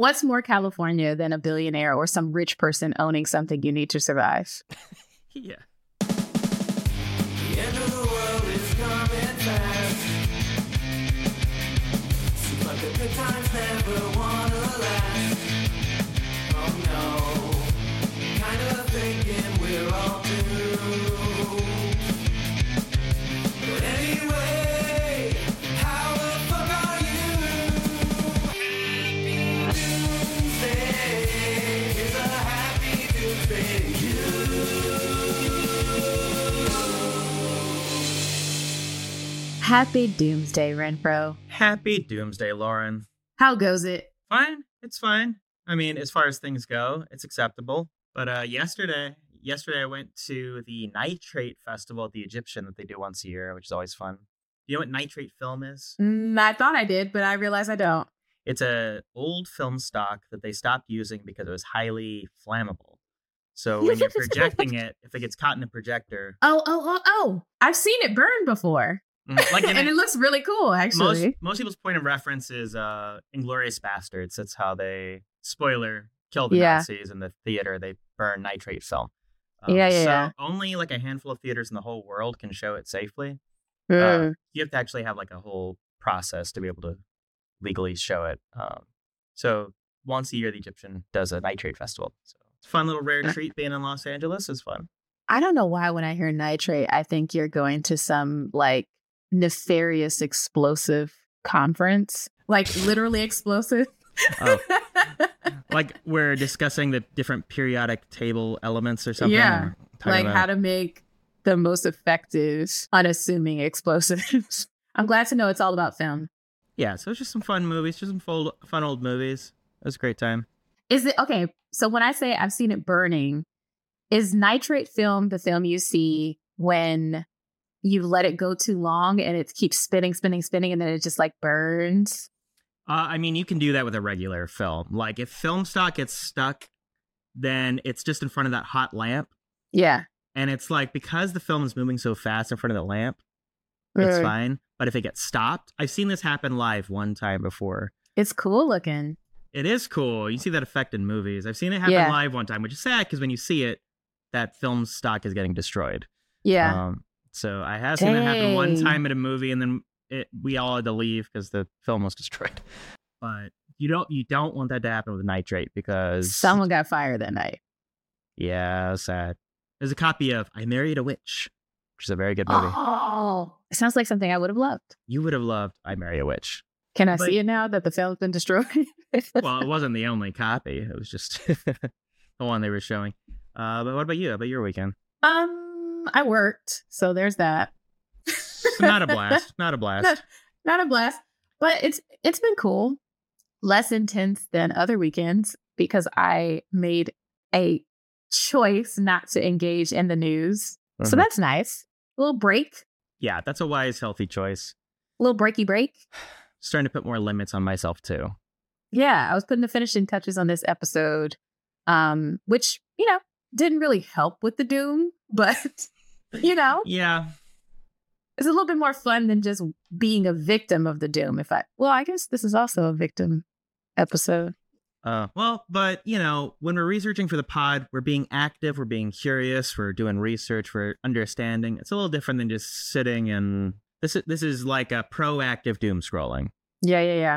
What's more California than a billionaire or some rich person owning something you need to survive? Yeah. The end of the world is coming fast. Seems like the good times never wanna last. Oh no, kind of thinking we're all doomed. But anyway, how the fuck are you? Doomsday is a happy doomsday to you. Happy Doomsday, Renfro. Happy Doomsday, Lauren. How goes it? Fine. It's fine. I mean, as far as things go, it's acceptable. But yesterday I went to the Nitrate Festival at the Egyptian that they do once a year, which is always fun. You know what nitrate film is? I thought I did, but I realize I don't. It's a old film stock that they stopped using because it was highly flammable. So when you're projecting it, if it gets caught in a projector, Oh. I've seen it burn before. like And it looks really cool, actually. most people's point of reference is Inglourious Bastards. That's how they, spoiler, kill the Yeah. Nazis in the theater. They burn nitrate film. Yeah. So only like a handful of theaters in the whole world can show it safely. Mm. You have to actually have like a whole process to be able to legally show it. So once a year, the Egyptian does a nitrate festival. So it's a fun little rare treat being in Los Angeles. It's fun. I don't know why when I hear nitrate, I think you're going to some like nefarious explosive conference, like literally explosive. Oh. Like we're discussing the different periodic table elements or something. Yeah. or talking Like about- how to make the most effective, unassuming explosives. I'm glad to know it's all about film. Yeah, so it's just some fun movies, just some fun old movies. It was a great time. Is it okay? So when I say I've seen it burning, is nitrate film the film you see when you let it go too long and it keeps spinning, and then it just like burns? I mean, you can do that with a regular film. Like if film stock gets stuck, then it's just in front of that hot lamp. Yeah. And it's like, because the film is moving so fast in front of the lamp, it's fine. But if it gets stopped, I've seen this happen live one time before. It's cool looking. It is cool. You see that effect in movies. I've seen it happen Yeah. live one time, which is sad because when you see it, that film stock is getting destroyed. Yeah. So I have seen that happen one Dang. time at a movie, and then we all had to leave because the film was destroyed. But you don't want that to happen with nitrate because Someone got fired that night. yeah, sad. There's a copy of I Married a Witch, which is a very good movie. Oh, it sounds like something I would have loved. You would have loved I Marry a Witch. Can I But- see it now that the film's been destroyed? Well, it wasn't the only copy. It was just the one they were showing. But what about you? How about your weekend? I worked, so there's that. It's not a blast. Not a blast. Not a blast, but it's been cool. Less intense than other weekends because I made a choice not to engage in the news. So Mhm. that's nice. A little break, Yeah, that's a wise, healthy choice. a little breaky break. Starting to put more limits on myself too. Yeah, I was putting the finishing touches on this episode, which, didn't really help with the doom, but, Yeah. it's a little bit more fun than just being a victim of the doom. I guess this is also a victim episode. But when we're researching for the pod, we're being active, we're being curious, we're doing research, we're understanding. It's a little different than just sitting and this is like a proactive doom scrolling. Yeah.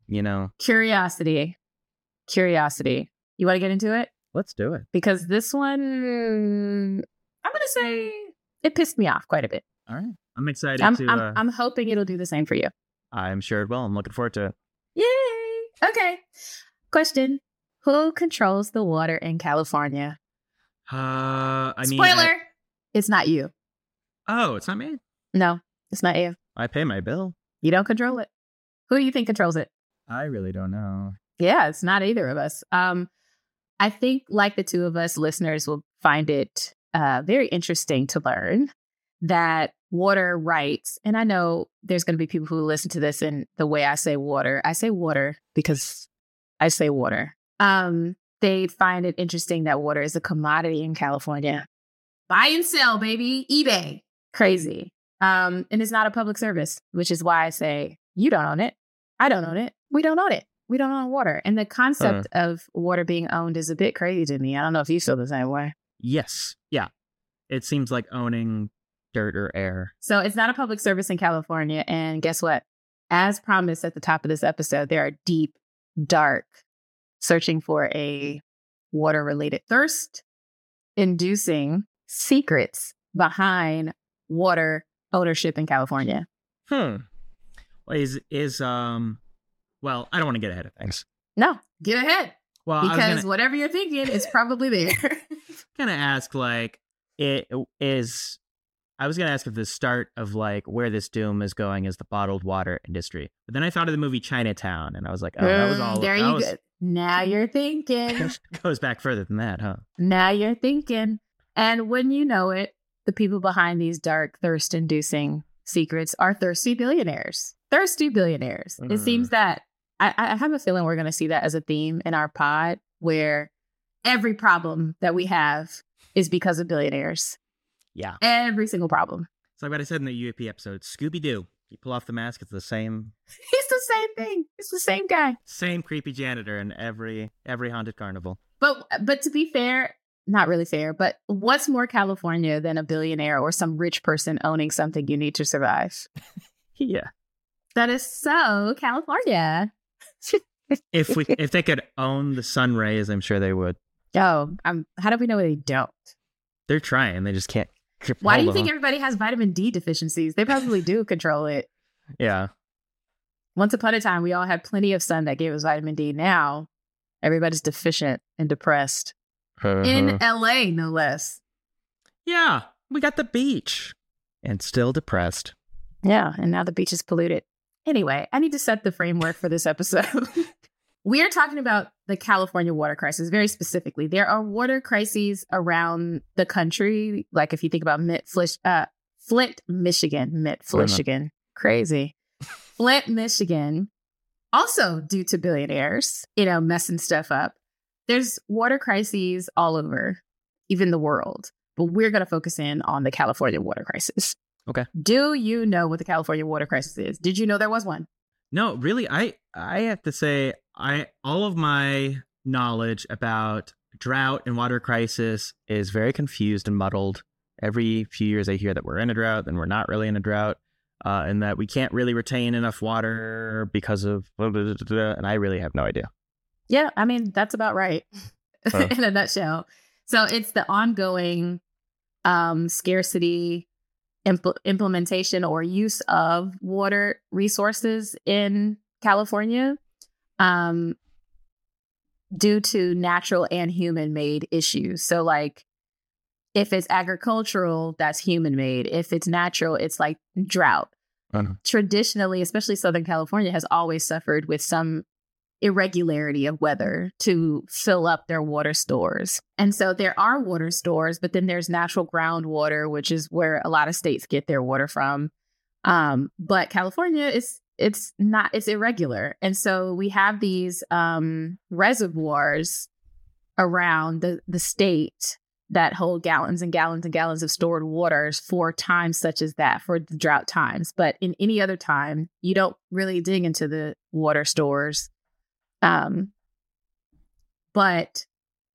Curiosity. You want to get into it? Let's do it. Because this one, I'm going to say it pissed me off quite a bit. All right. I'm excited I'm hoping it'll do the same for you. I'm sure it will. I'm looking forward to it. Yay! Okay. Question. Who controls the water in California? Spoiler! It's not you. It's not me. No, it's not you. I pay my bill. You don't control it. Who do you think controls it? I really don't know. Yeah, it's not either of us. I think, like the two of us, listeners will find it very interesting to learn that water rights, and I know there's going to be people who listen to this and the way I say water because I say water. They find it interesting that water is a commodity in California. Buy and sell, baby. eBay. Crazy. And it's not a public service, which is why I say you don't own it. I don't own it. We don't own it. we don't own water. And the concept of water being owned is a bit crazy to me. I don't know if you feel the same way. Yes. Yeah. It seems like owning dirt or air. So it's not a public service in California. And guess what? As promised at the top of this episode, there are deep, dark, searching for a water-related thirst-inducing secrets behind water ownership in California. Well, well, I don't want to get ahead of things. No, get ahead. Well, Because whatever you're thinking is probably there. gonna ask like I was gonna ask if the start of like where this doom is going is the bottled water industry, but then I thought of the movie Chinatown, and I was like, oh, that was all. There you go. Now you're thinking. Goes back further than that, huh? Now you're thinking. And when you know it, the people behind these dark, thirst-inducing secrets are thirsty billionaires. Thirsty billionaires. It seems that I have a feeling we're going to see that as a theme in our pod, where every problem that we have is because of billionaires. Yeah. Every single problem. It's like what I said in the UAP episode. Scooby-Doo. You pull off the mask, it's the same. It's the same thing. It's the same guy. Same creepy janitor in every haunted carnival. But to be fair, not really fair, but what's more California than a billionaire or some rich person owning something you need to survive? Yeah. That is so California. If they could own the sun rays, I'm sure they would. Oh, how do we know they don't? They're trying. They just can't. Why do you think everybody has vitamin D deficiencies? They probably do control it. Yeah. Once upon a time, we all had plenty of sun that gave us vitamin D. Now, everybody's deficient and depressed. In LA, no less. Yeah. We got the beach. And still depressed. Yeah. And now the beach is polluted. Anyway, I need to set the framework for this episode. We are talking about the California water crisis, very specifically. There are water crises around the country. Like if you think about Flint, Michigan, crazy. Flint, Michigan, also due to billionaires, messing stuff up. There's water crises all over, even the world. But we're going to focus in on the California water crisis. Okay. Do you know what the California water crisis is? Did you know there was one? No, really, I have to say, all of my knowledge about drought and water crisis is very confused and muddled. Every few years I hear that we're in a drought, then we're not really in a drought, and that we can't really retain enough water because of blah, blah, blah, blah, and I really have no idea. Yeah, I mean, that's about right in a nutshell. So it's the ongoing scarcity implementation or use of water resources in California due to natural and human-made issues. So like if it's agricultural, that's human-made. If it's natural, it's like drought. Traditionally, especially Southern California has always suffered with some irregularity of weather to fill up their water stores. And so there are water stores, but then there's natural groundwater, which is where a lot of states get their water from. But California it's irregular. And so we have these reservoirs around the state that hold gallons and gallons and gallons of stored waters for times such as that, for the drought times. But in any other time, you don't really dig into the water stores. But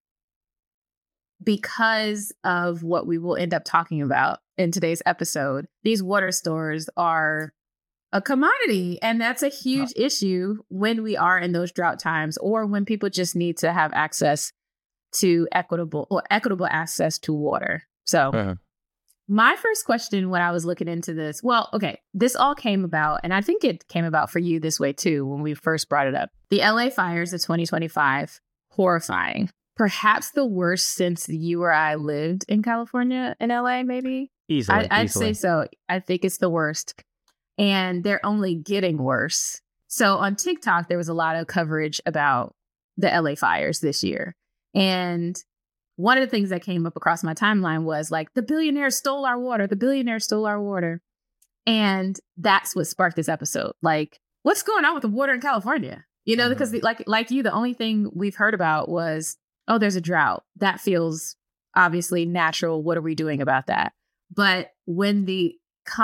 because of what we will end up talking about in today's episode, these water stores are a commodity. And that's a huge issue when we are in those drought times or when people just need to have access to equitable access to water. So my first question when I was looking into this, this all came about, and I think it came about for you this way too, when we first brought it up. The LA fires of 2025, horrifying. Perhaps the worst since you or I lived in California, in LA, maybe? Easily. I'd say so. I think it's the worst. And they're only getting worse. So on TikTok, there was a lot of coverage about the LA fires this year. And one of the things that came up across my timeline was like, the billionaires stole our water. The billionaires stole our water. And that's what sparked this episode. Like, what's going on with the water in California? Because like you, the only thing we've heard about was, oh, there's a drought. That feels obviously natural. What are we doing about that? But when the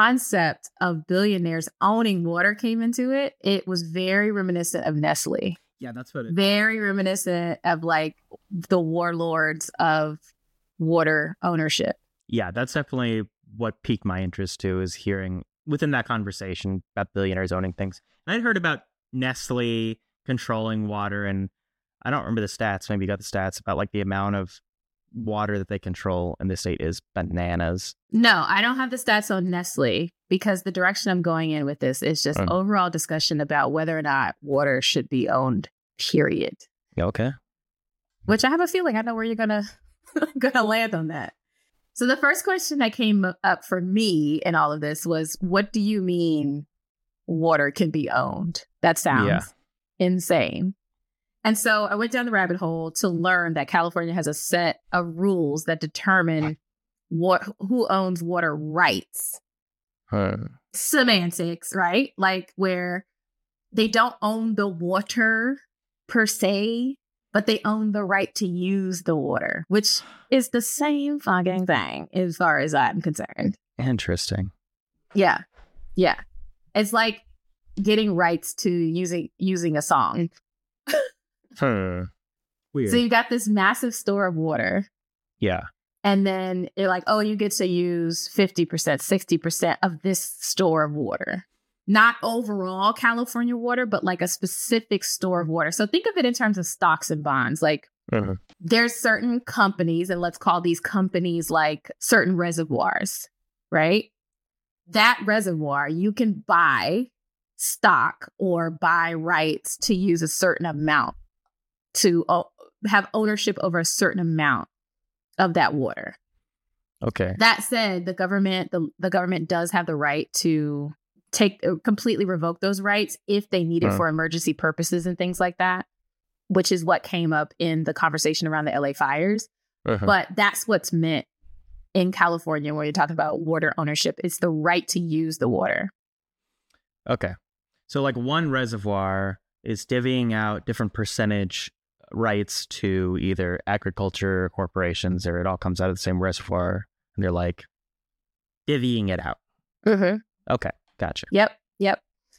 concept of billionaires owning water came into it, it was very reminiscent of Nestle. Yeah, that's what it. Very reminiscent of like the warlords of water ownership. Yeah, that's definitely what piqued my interest too, is hearing within that conversation about billionaires owning things. And I'd heard about Nestle controlling water, and I don't remember the stats. Maybe you got the stats about like the amount of water that they control in the state is bananas. No, I don't have the stats on Nestle because the direction I'm going in with this is just overall discussion about whether or not water should be owned, period. Okay. Which I have a feeling I know where you're gonna land on that. So the first question that came up for me in all of this was, what do you mean water can be owned? That sounds insane. And so I went down the rabbit hole to learn that California has a set of rules that determine who owns water rights. Semantics, right? Like where they don't own the water per se, but they own the right to use the water, which is the same fucking thing as far as I'm concerned. Interesting. Yeah. Yeah. It's like getting rights to using a song. Weird. So you got this massive store of water. Yeah. And then you're like, oh, you get to use 50%, 60% of this store of water. Not overall California water, but like a specific store of water. So think of it in terms of stocks and bonds. Like there's certain companies, and let's call these companies like certain reservoirs, right? That reservoir, you can buy stock or buy rights to use a certain amount, to have ownership over a certain amount of that water. Okay. That said, the government does have the right to completely revoke those rights if they need it for emergency purposes and things like that, which is what came up in the conversation around the LA fires. But that's what's meant in California when you're talking about water ownership. It's the right to use the water. Okay. So like one reservoir is divvying out different percentage rights to either agriculture corporations, or it all comes out of the same reservoir, and they're like divvying it out. Okay. Gotcha. Yep.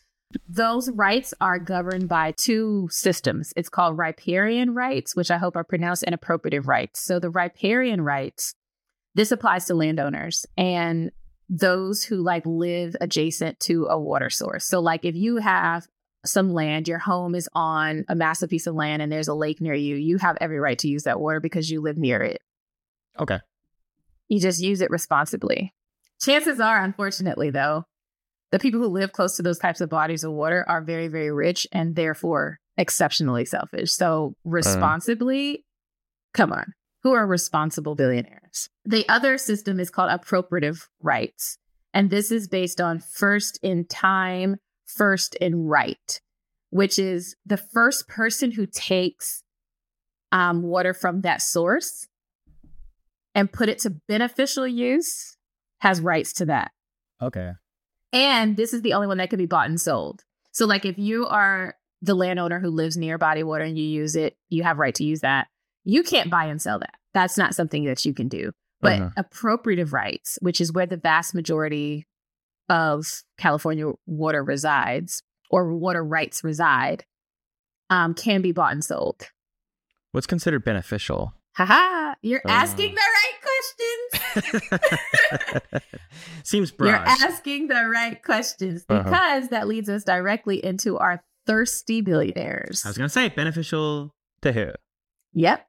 Those rights are governed by two systems. It's called riparian rights, which I hope are pronounced, and appropriative rights. So the riparian rights, this applies to landowners and those who like live adjacent to a water source. So like if you have some land, your home is on a massive piece of land and there's a lake near you, you have every right to use that water because you live near it. Okay. You just use it responsibly. Chances are, unfortunately, though, the people who live close to those types of bodies of water are very, very rich and therefore exceptionally selfish. So responsibly, come on. Who are responsible billionaires? The other system is called appropriative rights. And this is based on first in time, first in right, which is the first person who takes water from that source and put it to beneficial use has rights to that. Okay. And this is the only one that can be bought and sold. So like if you are the landowner who lives near body water and you use it, you have right to use that. You can't buy and sell that. That's not something that you can do. But appropriative rights, which is where the vast majority of California water resides, or water rights reside, can be bought and sold. What's considered beneficial? Haha, you're asking the right questions. Seems broad. You're asking the right questions because that leads us directly into our thirsty billionaires. I was going to say beneficial to who? Yep.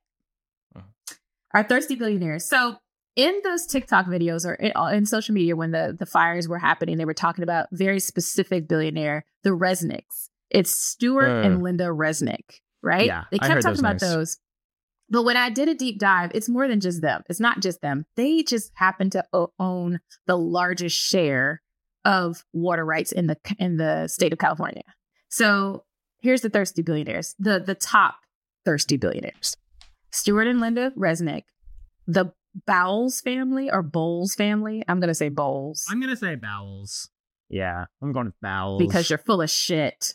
Our thirsty billionaires. So in those TikTok videos or in social media, when the fires were happening, they were talking about very specific billionaire, the Resnicks. It's Stuart and Linda Resnick, right? Yeah, they kept talking about those. But when I did a deep dive, it's more than just them. It's not just them. They just happen to own the largest share of water rights in the state of California. So here's the thirsty billionaires, the top thirsty billionaires. Stuart and Linda Resnick, the Bowles family or Bowles family. I'm going to say Bowles. I'm going to say Bowles. Yeah, I'm going with Bowles. Because you're full of shit.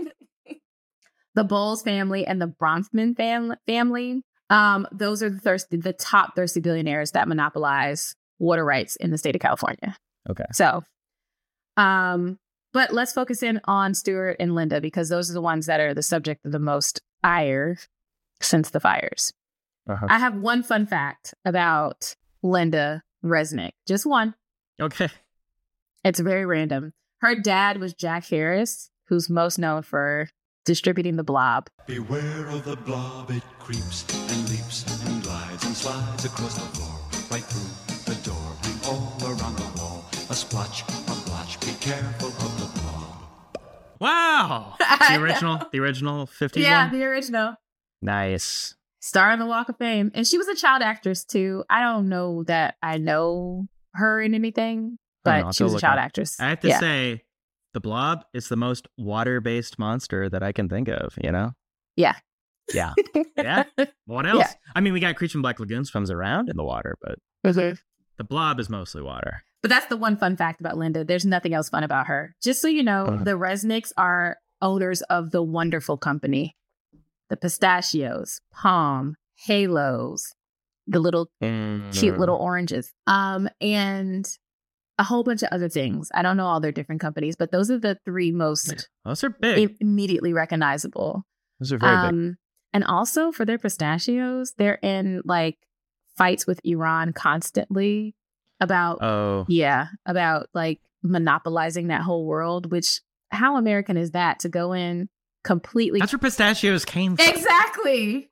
The Bowles family and the Bronfman family. Those are the top thirsty billionaires that monopolize water rights in the state of California. Okay. So, But let's focus in on Stuart and Linda because those are the ones that are the subject of the most ire since the fires. Uh-huh. I have one fun fact about Linda Resnick. Just one. Okay. It's very random. Her dad was Jack Harris, who's most known for distributing The Blob. Beware of the blob, it creeps and leaps and glides and slides across the floor, right through the door and all around the wall. A splotch, a blotch, be careful of the blob. Wow. The original 50s Yeah, one? the original. Nice. Star on the Walk of Fame. And she was a child actress too. I don't know that I know her in anything, but she was a child actress. I have to say, the Blob is the most water-based monster that I can think of, you know? Yeah. Yeah. Yeah. What else? Yeah. I mean, we got Creature from Black Lagoon swims around in the water, but the Blob is mostly water. But that's the one fun fact about Linda. There's nothing else fun about her. Just so you know, the Resnicks are owners of the wonderful company. The pistachios, Palm, Halos, the little cute little oranges, and a whole bunch of other things. I don't know all their different companies, but those are the three most Those are big. immediately recognizable. Those are very big. And also for their pistachios, they're in like fights with Iran constantly about about like monopolizing that whole world, which how American is that to go in completely. That's where pistachios came from. Exactly.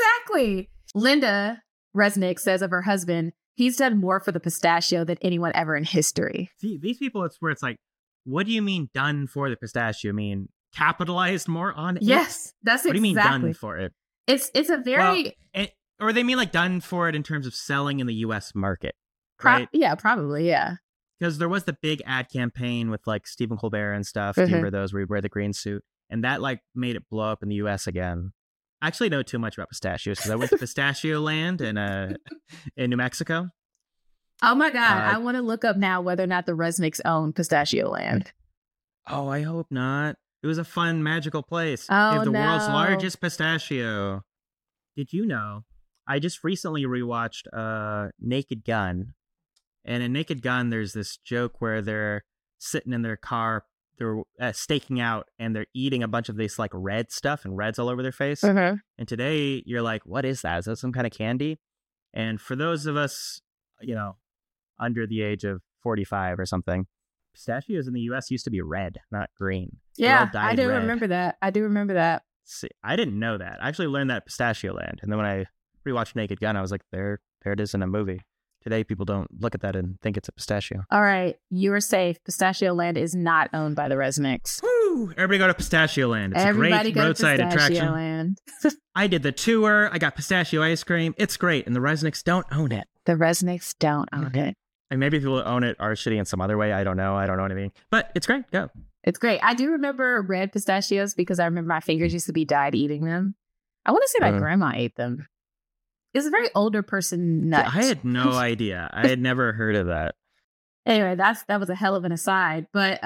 Linda Resnick says of her husband, he's done more for the pistachio than anyone ever in history. See, these people, it's where it's like, what do you mean done for the pistachio? I mean, capitalized more on it? Yes, that's what exactly. What do you mean done for it? It's a very... or they mean like done for it in terms of selling in the U.S. market, right? Yeah, probably, yeah. Because there was the big ad campaign with like Stephen Colbert and stuff. Do you remember those where he wear the green suit? And that like made it blow up in the U.S. again. I actually know too much about pistachios because I went to Pistachio Land in New Mexico. Oh my God. I want to look up now whether or not the Resnicks own Pistachio Land. Oh, I hope not. It was a fun, magical place. Oh, they have the no. world's largest pistachio. Did you know? I just recently rewatched Naked Gun. And in Naked Gun, there's this joke where they're sitting in their car, they're staking out, and they're eating a bunch of this like red stuff and reds all over their face. And today, you're like, what is that? Is that some kind of candy? And for those of us, you know, under the age of 45 or something, pistachios in the U.S. used to be red, not green. Yeah, I do remember that. See, I didn't know that. I actually learned that at Pistachio Land. And then when I rewatched Naked Gun, I was like, there it is in a movie. Today, people don't look at that and think it's a pistachio. All right, you are safe. Pistachio Land is not owned by the Resnicks. Woo! Everybody go to Pistachio Land. It's Everybody a great roadside attraction. Land. I did the tour. I got pistachio ice cream. It's great. And the Resnicks don't own it. The Resnicks don't own it. And maybe people who own it are shitty in some other way. I don't know. I don't know what I mean. But it's great. Go. It's great. I do remember red pistachios because I remember my fingers used to be dyed eating them. I want to say my grandma ate them. It's a very older person nut. I had no idea. I had never heard of that. Anyway, that was a hell of an aside. But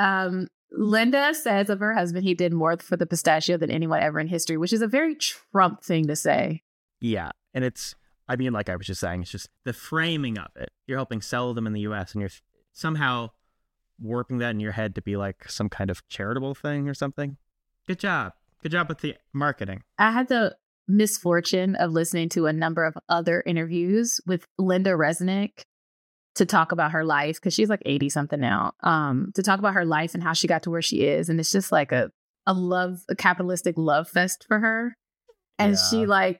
Linda says of her husband, he did more for the pistachio than anyone ever in history, which is a very Trump thing to say. Yeah. And it's, I mean, like I was just saying, it's just the framing of it. You're helping sell them in the U.S. and you're somehow warping that in your head to be like some kind of charitable thing or something. Good job. Good job with the marketing. I had the misfortune of listening to a number of other interviews with Linda Resnick to talk about her life, because she's like 80 something now, to talk about her life and how she got to where she is. And it's just like a capitalistic love fest for her. And she like,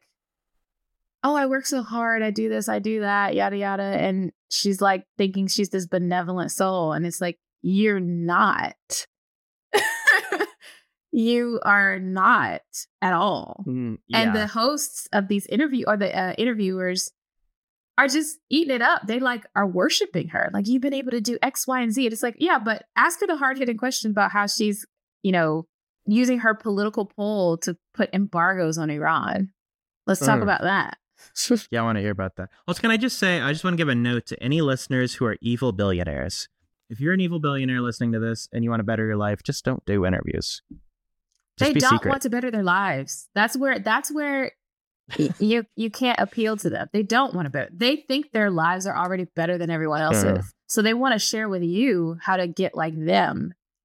oh, I work so hard. I do this, I do that, yada, yada. And she's like thinking she's this benevolent soul. And it's like, you're not. You are not at all. And the hosts of these interviewers are just eating it up. They like are worshiping her. Like, you've been able to do X, Y, and Z. And it's like, yeah, but ask her the hard-hitting question about how she's, you know, using her political pull to put embargoes on Iran. Let's talk about that. Yeah, I want to hear about that. Also, can I just say, I just want to give a note to any listeners who are evil billionaires. If you're an evil billionaire listening to this and you want to better your life, just don't do interviews. Just they don't secret. want to better their lives. That's where you can't appeal to them. They don't want to better. They think their lives are already better than everyone else's. So they want to share with you how to get like them.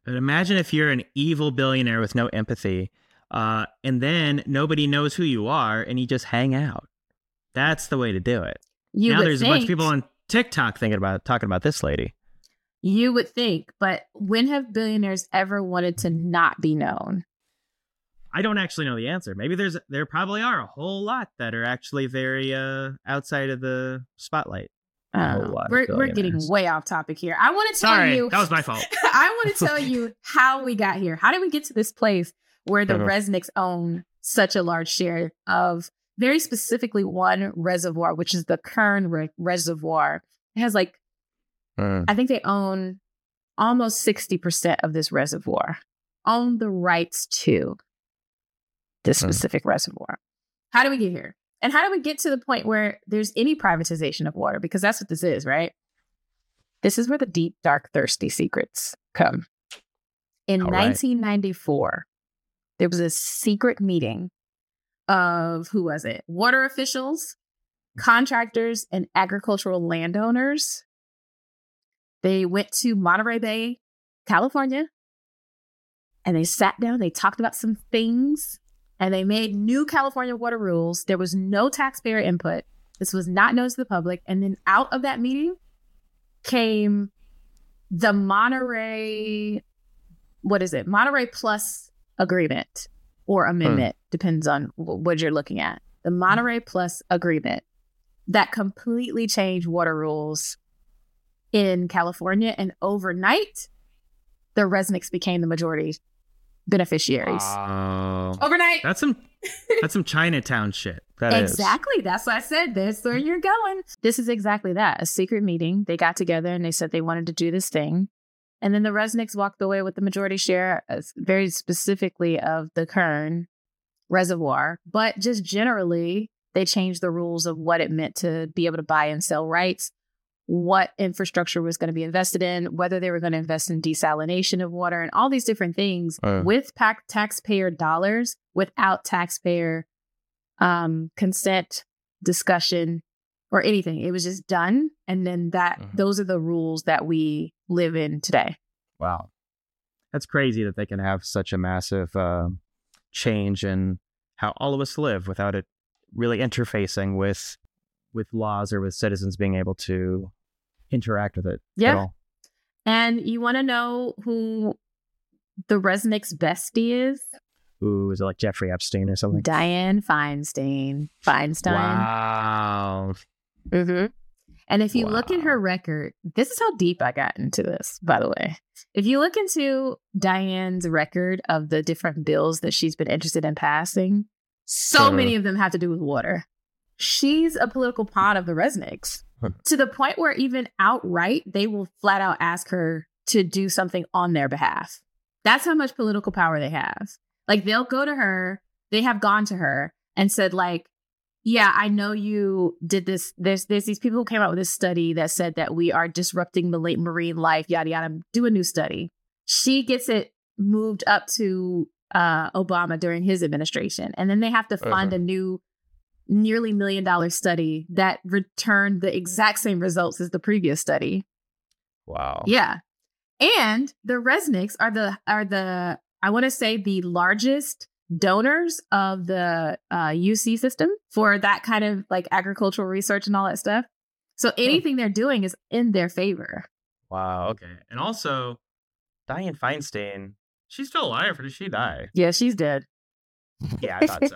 But imagine if you're an evil billionaire with no empathy, and then nobody knows who you are, and you just hang out. That's the way to do it. Now there's a bunch of people on TikTok talking about this lady. You would think, but when have billionaires ever wanted to not be known? I don't actually know the answer. Maybe there probably are a whole lot that are actually very outside of the spotlight. We're getting way off topic here. I want to tell you. That was my fault. I want to tell you how we got here. How did we get to this place where the Resnicks own such a large share of very specifically one reservoir, which is the Kern Reservoir? It has I think they own almost 60% of this reservoir, own the rights to this specific reservoir. How do we get here? And how do we get to the point where there's any privatization of water? Because that's what this is, right? This is where the deep, dark, thirsty secrets come. In 1994, there was a secret meeting of, who was it? Water officials, contractors, and agricultural landowners. They went to Monterey Bay, California, and they sat down. They talked about some things. And they made new California water rules. There was no taxpayer input. This was not known to the public. And then out of that meeting came the Monterey Plus agreement or amendment, depends on what you're looking at. The Monterey Plus agreement that completely changed water rules in California. And overnight, the Resnicks became the majority beneficiaries. Overnight. That's some Chinatown shit. Exactly. That's what I said. That's where you're going. This is exactly that. A secret meeting. They got together and they said they wanted to do this thing. And then the Resnicks walked away with the majority share, very specifically of the Kern Reservoir. But just generally, they changed the rules of what it meant to be able to buy and sell rights, what infrastructure was going to be invested in, whether they were going to invest in desalination of water, and all these different things with taxpayer dollars, without taxpayer consent, discussion, or anything. It was just done. And then those are the rules that we live in today. Wow. That's crazy that they can have such a massive change in how all of us live without it really interfacing with laws or with citizens being able to interact with it at all. And you want to know who the Resnicks' bestie is? Ooh, is it like Jeffrey Epstein or something? Dianne Feinstein. Wow. Mm-hmm. And if you look at her record, this is how deep I got into this, by the way. If you look into Diane's record of the different bills that she's been interested in passing, so many of them have to do with water. She's a political pawn of the Resnicks to the point where even outright, they will flat out ask her to do something on their behalf. That's how much political power they have. Like, they'll go to her. They have gone to her and said, like, yeah, I know you did this. There's these people who came out with this study that said that we are disrupting the late marine life, yada, yada. Do a new study. She gets it moved up to Obama during his administration. And then they have to fund a new nearly $1 million study that returned the exact same results as the previous study. Wow. Yeah. And the Resnicks are the I want to say the largest donors of the UC system for that kind of like agricultural research and all that stuff. So anything they're doing is in their favor. Wow. Okay. And also, Dianne Feinstein. she's still alive, or did she die? Yeah, she's dead. Yeah, I thought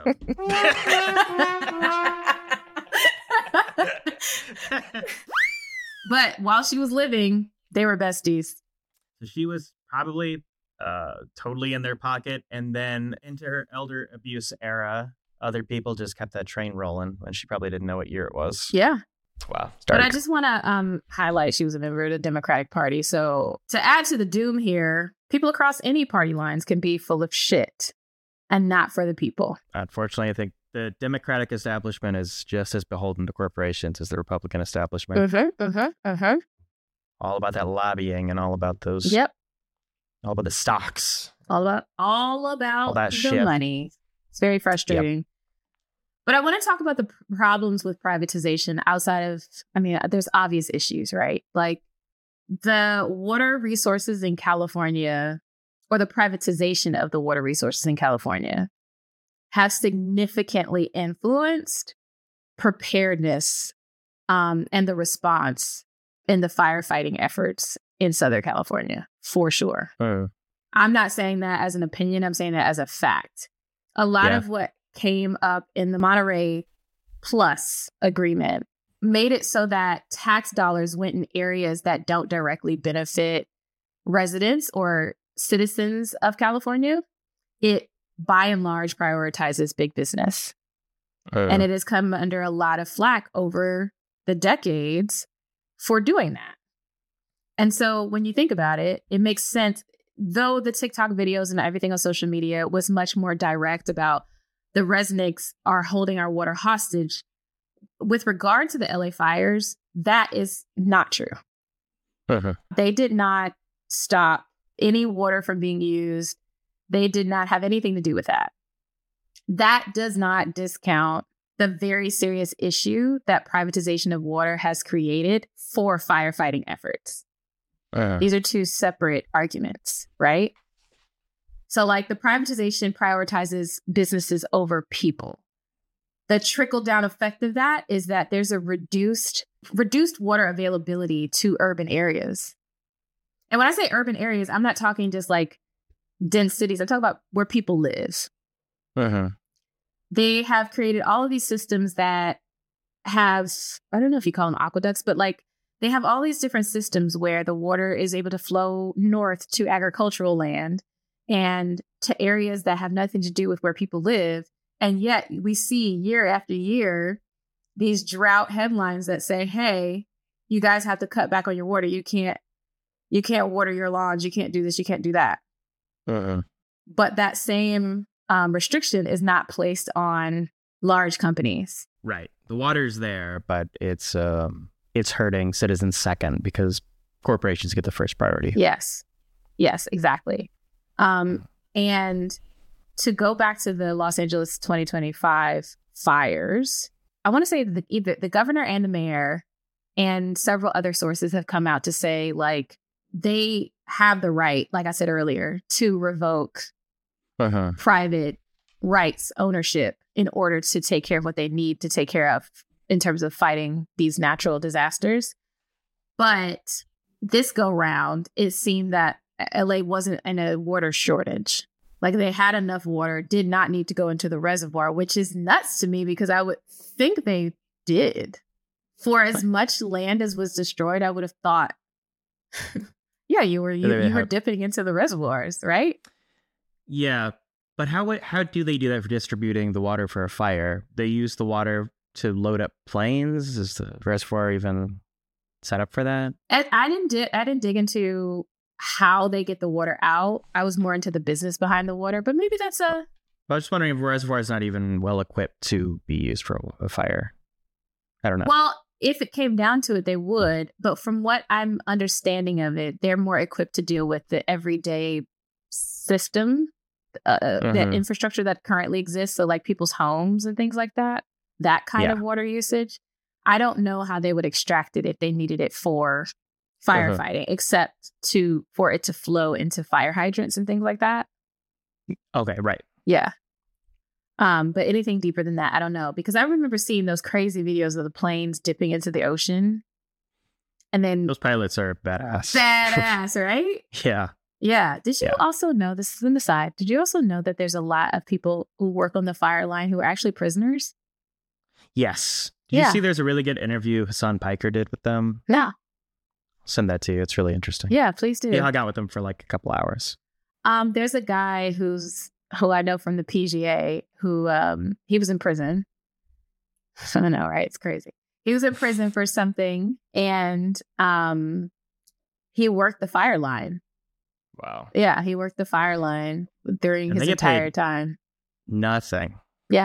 so. But while she was living, they were besties. So she was probably totally in their pocket, and then Into her elder abuse era, other people just kept that train rolling when she probably didn't know what year it was. Yeah. Wow. But I just want to highlight she was a member of the Democratic Party. So to add to the doom here, people across any party lines can be full of shit and not for the people. Unfortunately, I think the Democratic establishment is just as beholden to corporations as the Republican establishment. All about that lobbying and all about those. Yep. All about the stocks. All about All that the shit. money. It's very frustrating. But I want to talk about the problems with privatization outside of, I mean, there's obvious issues, right? Like the water resources in California or the privatization of the water resources in California have significantly influenced preparedness and the response in the firefighting efforts in Southern California, for sure. I'm not saying that as an opinion. I'm saying that as a fact. A lot of what came up in the Monterey Plus agreement made it so that tax dollars went in areas that don't directly benefit residents or citizens of California. It, by and large, prioritizes big business. And it has come under a lot of flack over the decades for doing that. And so when you think about it, it makes sense. Though the TikTok videos and everything on social media was much more direct about the Resnicks are holding our water hostage, with regard to the LA fires, that is not true. They did not stop any water from being used. They did not have anything to do with that. That does not discount the very serious issue that privatization of water has created for firefighting efforts. These are two separate arguments, right? So like the privatization prioritizes businesses over people. The trickle-down effect of that is that there's a reduced water availability to urban areas. And when I say urban areas, I'm not talking just like dense cities. I'm talking about where people live. They have created all of these systems that have, I don't know if you call them aqueducts, but like they have all these different systems where the water is able to flow north to agricultural land and to areas that have nothing to do with where people live. And yet we see year after year these drought headlines that say, hey, you guys have to cut back on your water. You can't water your lawns. You can't do this. You can't do that. But that same restriction is not placed on large companies. Right. The water's there. But it's hurting citizens second because corporations get the first priority. Yes, exactly. And to go back to the Los Angeles 2025 fires, I want to say that either the governor and the mayor and several other sources have come out to say, like, they have the right, like I said earlier, to revoke private rights ownership in order to take care of what they need to take care of in terms of fighting these natural disasters. But this go round, it seemed that LA wasn't in a water shortage. Like they had enough water, did not need to go into the reservoir, which is nuts to me because I would think they did. For as much land as was destroyed, I would have thought, yeah, you were dipping into the reservoirs, right? Yeah, but how do they do that for distributing the water for a fire? They use the water to load up planes? Is the reservoir even set up for that? I didn't dig into how they get the water out. I was more into the business behind the water, but maybe that's I was just wondering if a reservoir is not even well equipped to be used for a fire. I don't know. Well, if it came down to it, they would. But from what I'm understanding of it, they're more equipped to deal with the everyday system, the infrastructure that currently exists. So like people's homes and things like that, that kind of water usage. I don't know how they would extract it if they needed it for firefighting, except for it to flow into fire hydrants and things like that. Okay, right. Yeah. But anything deeper than that, I don't know. Because I remember seeing those crazy videos of the planes dipping into the ocean. And then those pilots are badass. Badass, right? Yeah. Yeah. Did you also know, this is an aside, did you also know that there's a lot of people who work on the fire line who are actually prisoners? Yes. Did you see there's a really good interview Hassan Piker did with them? No. I'll send that to you. It's really interesting. Yeah, please do. He hung out with them for like a couple hours. There's a guy who I know from the PGA who he was in prison. I know, right? It's crazy. He was in prison for something and he worked the fire line. Wow. Yeah, he worked the fire line during his entire time. Nothing. Yeah.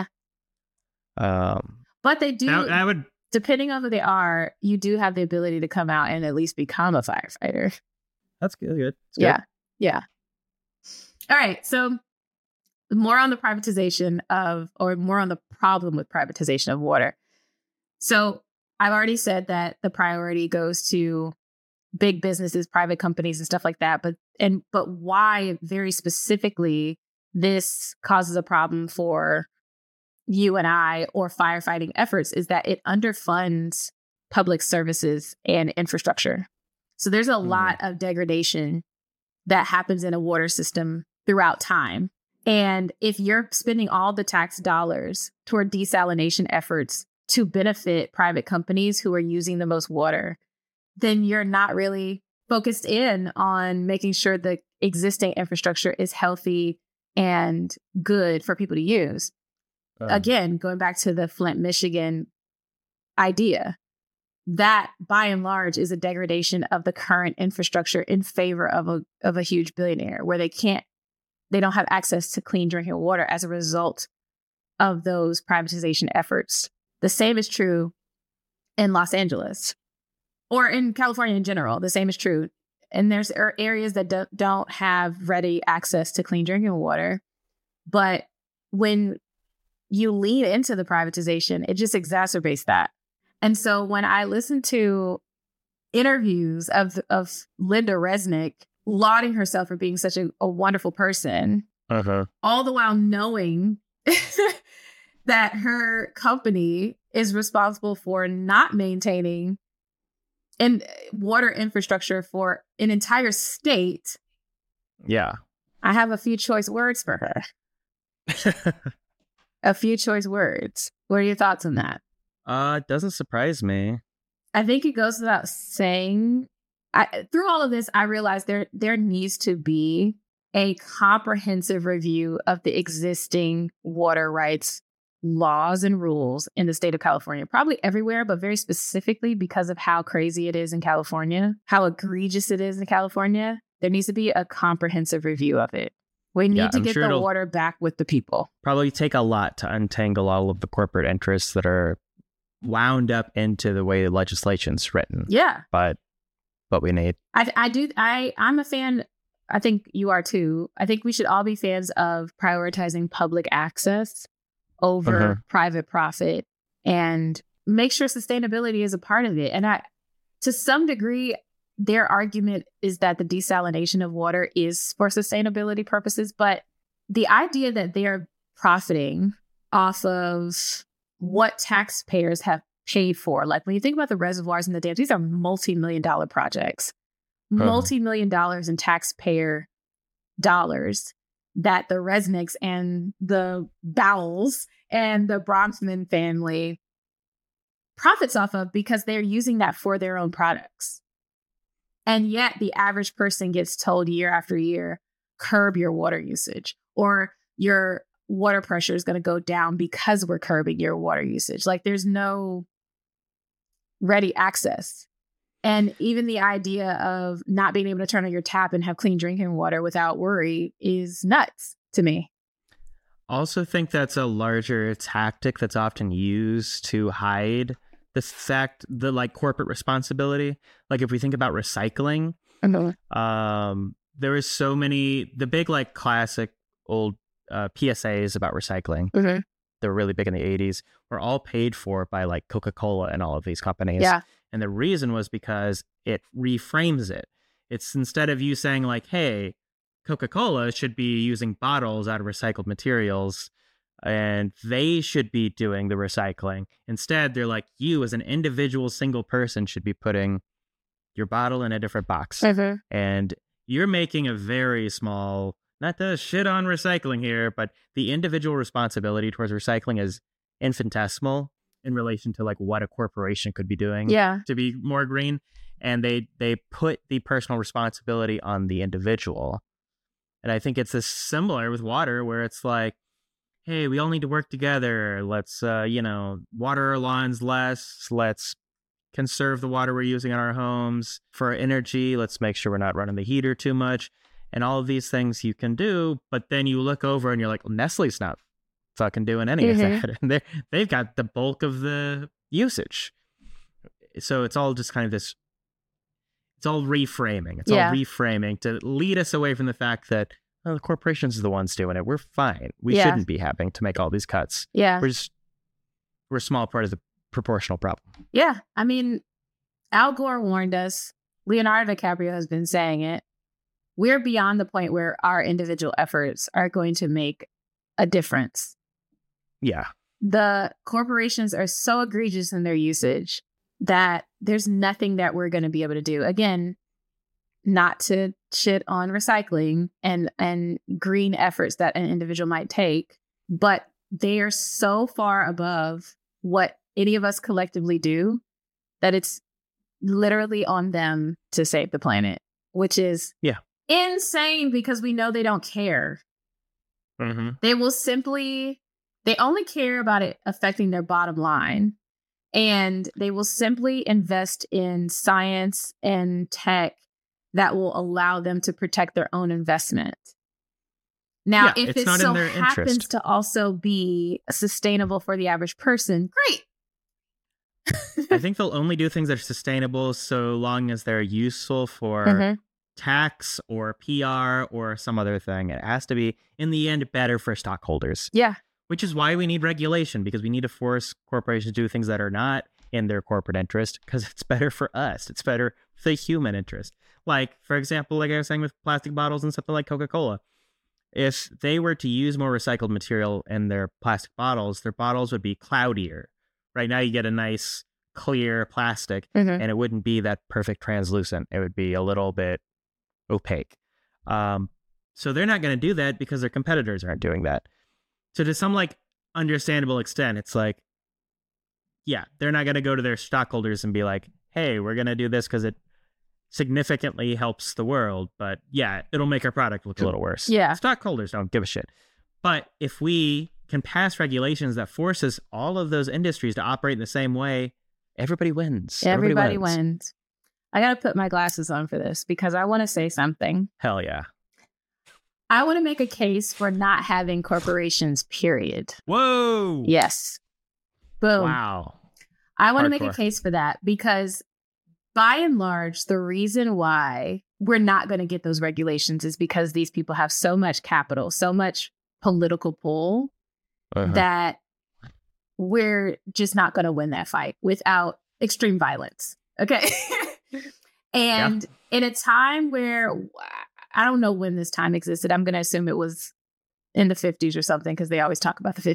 But they do, I would, depending on who they are, you do have the ability to come out and at least become a firefighter. That's good. Yeah. Yeah. All right. So more on the privatization more on the problem with privatization of water. So I've already said that the priority goes to big businesses, private companies and stuff like that. But why very specifically this causes a problem for you and I or firefighting efforts is that it underfunds public services and infrastructure. So there's a lot of degradation that happens in a water system throughout time. And if you're spending all the tax dollars toward desalination efforts to benefit private companies who are using the most water, then you're not really focused in on making sure the existing infrastructure is healthy and good for people to use. Again, going back to the Flint, Michigan idea, that by and large is a degradation of the current infrastructure in favor of a huge billionaire where they don't have access to clean drinking water as a result of those privatization efforts. The same is true in Los Angeles or in California in general. The same is true. And there's areas that don't have ready access to clean drinking water. But when you lean into the privatization, it just exacerbates that. And so when I listen to interviews of Linda Resnick lauding herself for being such a wonderful person, all the while knowing that her company is responsible for not maintaining water infrastructure for an entire state. Yeah. I have a few choice words for her. A few choice words. What are your thoughts on that? It doesn't surprise me. I think it goes without saying. Through all of this, I realized there needs to be a comprehensive review of the existing water rights laws and rules in the state of California, probably everywhere, but very specifically because of how crazy it is in California, how egregious it is in California. There needs to be a comprehensive review of it. We need to get the water back with the people. Probably take a lot to untangle all of the corporate interests that are wound up into the way the legislation's written. Yeah. But we need. I'm a fan. I think you are too. I think we should all be fans of prioritizing public access over private profit and make sure sustainability is a part of it. And to some degree, their argument is that the desalination of water is for sustainability purposes. But the idea that they are profiting off of what taxpayers have paid for, like when you think about the reservoirs and the dams, these are multi-million-dollar projects, multi-million dollars in taxpayer dollars that the Resnicks and the Bowles and the Bronfman family profits off of because they're using that for their own products. And yet the average person gets told year after year, curb your water usage, or your water pressure is going to go down because we're curbing your water usage. Like there's no ready access. And even the idea of not being able to turn on your tap and have clean drinking water without worry is nuts to me. Also think that's a larger tactic that's often used to hide the fact, the like corporate responsibility. Like if we think about recycling, there is so many, the big like classic old PSAs about recycling. They were really big in the 80s, were all paid for by like Coca-Cola and all of these companies. Yeah. And the reason was because it reframes it. It's instead of you saying like, hey, Coca-Cola should be using bottles out of recycled materials and they should be doing the recycling. Instead, they're like, you as an individual single person should be putting your bottle in a different box. And you're making a very small, not to shit on recycling here, but the individual responsibility towards recycling is infinitesimal in relation to like what a corporation could be doing to be more green. And they put the personal responsibility on the individual. And I think it's this similar with water where it's like, hey, we all need to work together. Let's, water our lawns less. Let's conserve the water we're using in our homes. For energy, let's make sure we're not running the heater too much. And all of these things you can do. But then you look over and you're like, well, Nestle's not fucking doing any of that. And they've got the bulk of the usage. So it's all just kind of this, it's all reframing. It's all reframing to lead us away from the fact that the corporations are the ones doing it. We're fine. We shouldn't be having to make all these cuts. Yeah. We're a small part of the proportional problem. Yeah. I mean, Al Gore warned us Leonardo DiCaprio has been saying it. We're beyond the point where our individual efforts are going to make a difference. Yeah. The corporations are so egregious in their usage that there's nothing that we're going to be able to do. Again, not to shit on recycling and green efforts that an individual might take, but they are so far above what any of us collectively do that it's literally on them to save the planet, which is insane because we know they don't care. Mm-hmm. They only care about it affecting their bottom line. And they will simply invest in science and tech that will allow them to protect their own investment. Now, if it so happens to also be sustainable for the average person, great. I think they'll only do things that are sustainable so long as they're useful for tax or PR or some other thing. It has to be, in the end, better for stockholders. Yeah. Which is why we need regulation, because we need to force corporations to do things that are not in their corporate interest, because it's better for us. It's better for the human interest. Like, for example, like I was saying with plastic bottles and something like Coca-Cola. If they were to use more recycled material in their plastic bottles, their bottles would be cloudier. Right now you get a nice clear plastic and it wouldn't be that perfect translucent. It would be a little bit opaque. So they're not going to do that because their competitors aren't doing that. So to some like understandable extent, it's like, yeah, they're not going to go to their stockholders and be like, hey, we're going to do this because it significantly helps the world. But yeah, it'll make our product look a little worse. Yeah. Stockholders don't give a shit. But if we can pass regulations that forces all of those industries to operate in the same way, everybody wins. Everybody wins. I got to put my glasses on for this because I want to say something. Hell yeah. I want to make a case for not having corporations, period. Whoa. Yes. Boom. Wow. I want to make a case for that because by and large, the reason why we're not going to get those regulations is because these people have so much capital, so much political pull that we're just not going to win that fight without extreme violence. Okay. And in a time where I don't know when this time existed, I'm going to assume it was in the 50s or something because they always talk about the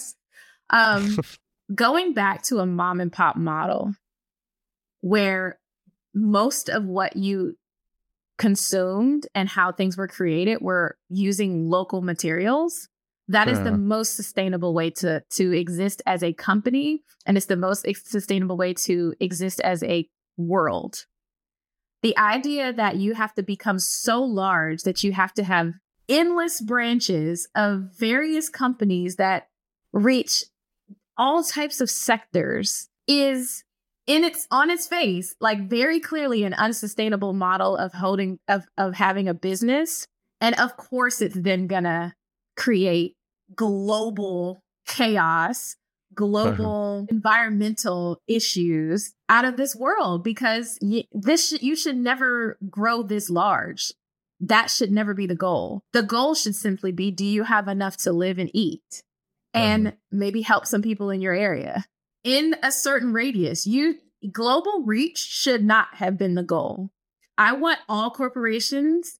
50s. Going back to a mom and pop model where most of what you consumed and how things were created were using local materials. That is the most sustainable way to exist as a company. And it's the most sustainable way to exist as a world. The idea that you have to become so large that you have to have endless branches of various companies that reach all types of sectors is on its face, like very clearly an unsustainable model of having a business. And of course, it's then gonna create global chaos, global environmental issues out of this world because you should never grow this large. That should never be the goal. The goal should simply be, do you have enough to live and eat? And maybe help some people in your area in a certain radius. Global reach should not have been the goal. I want all corporations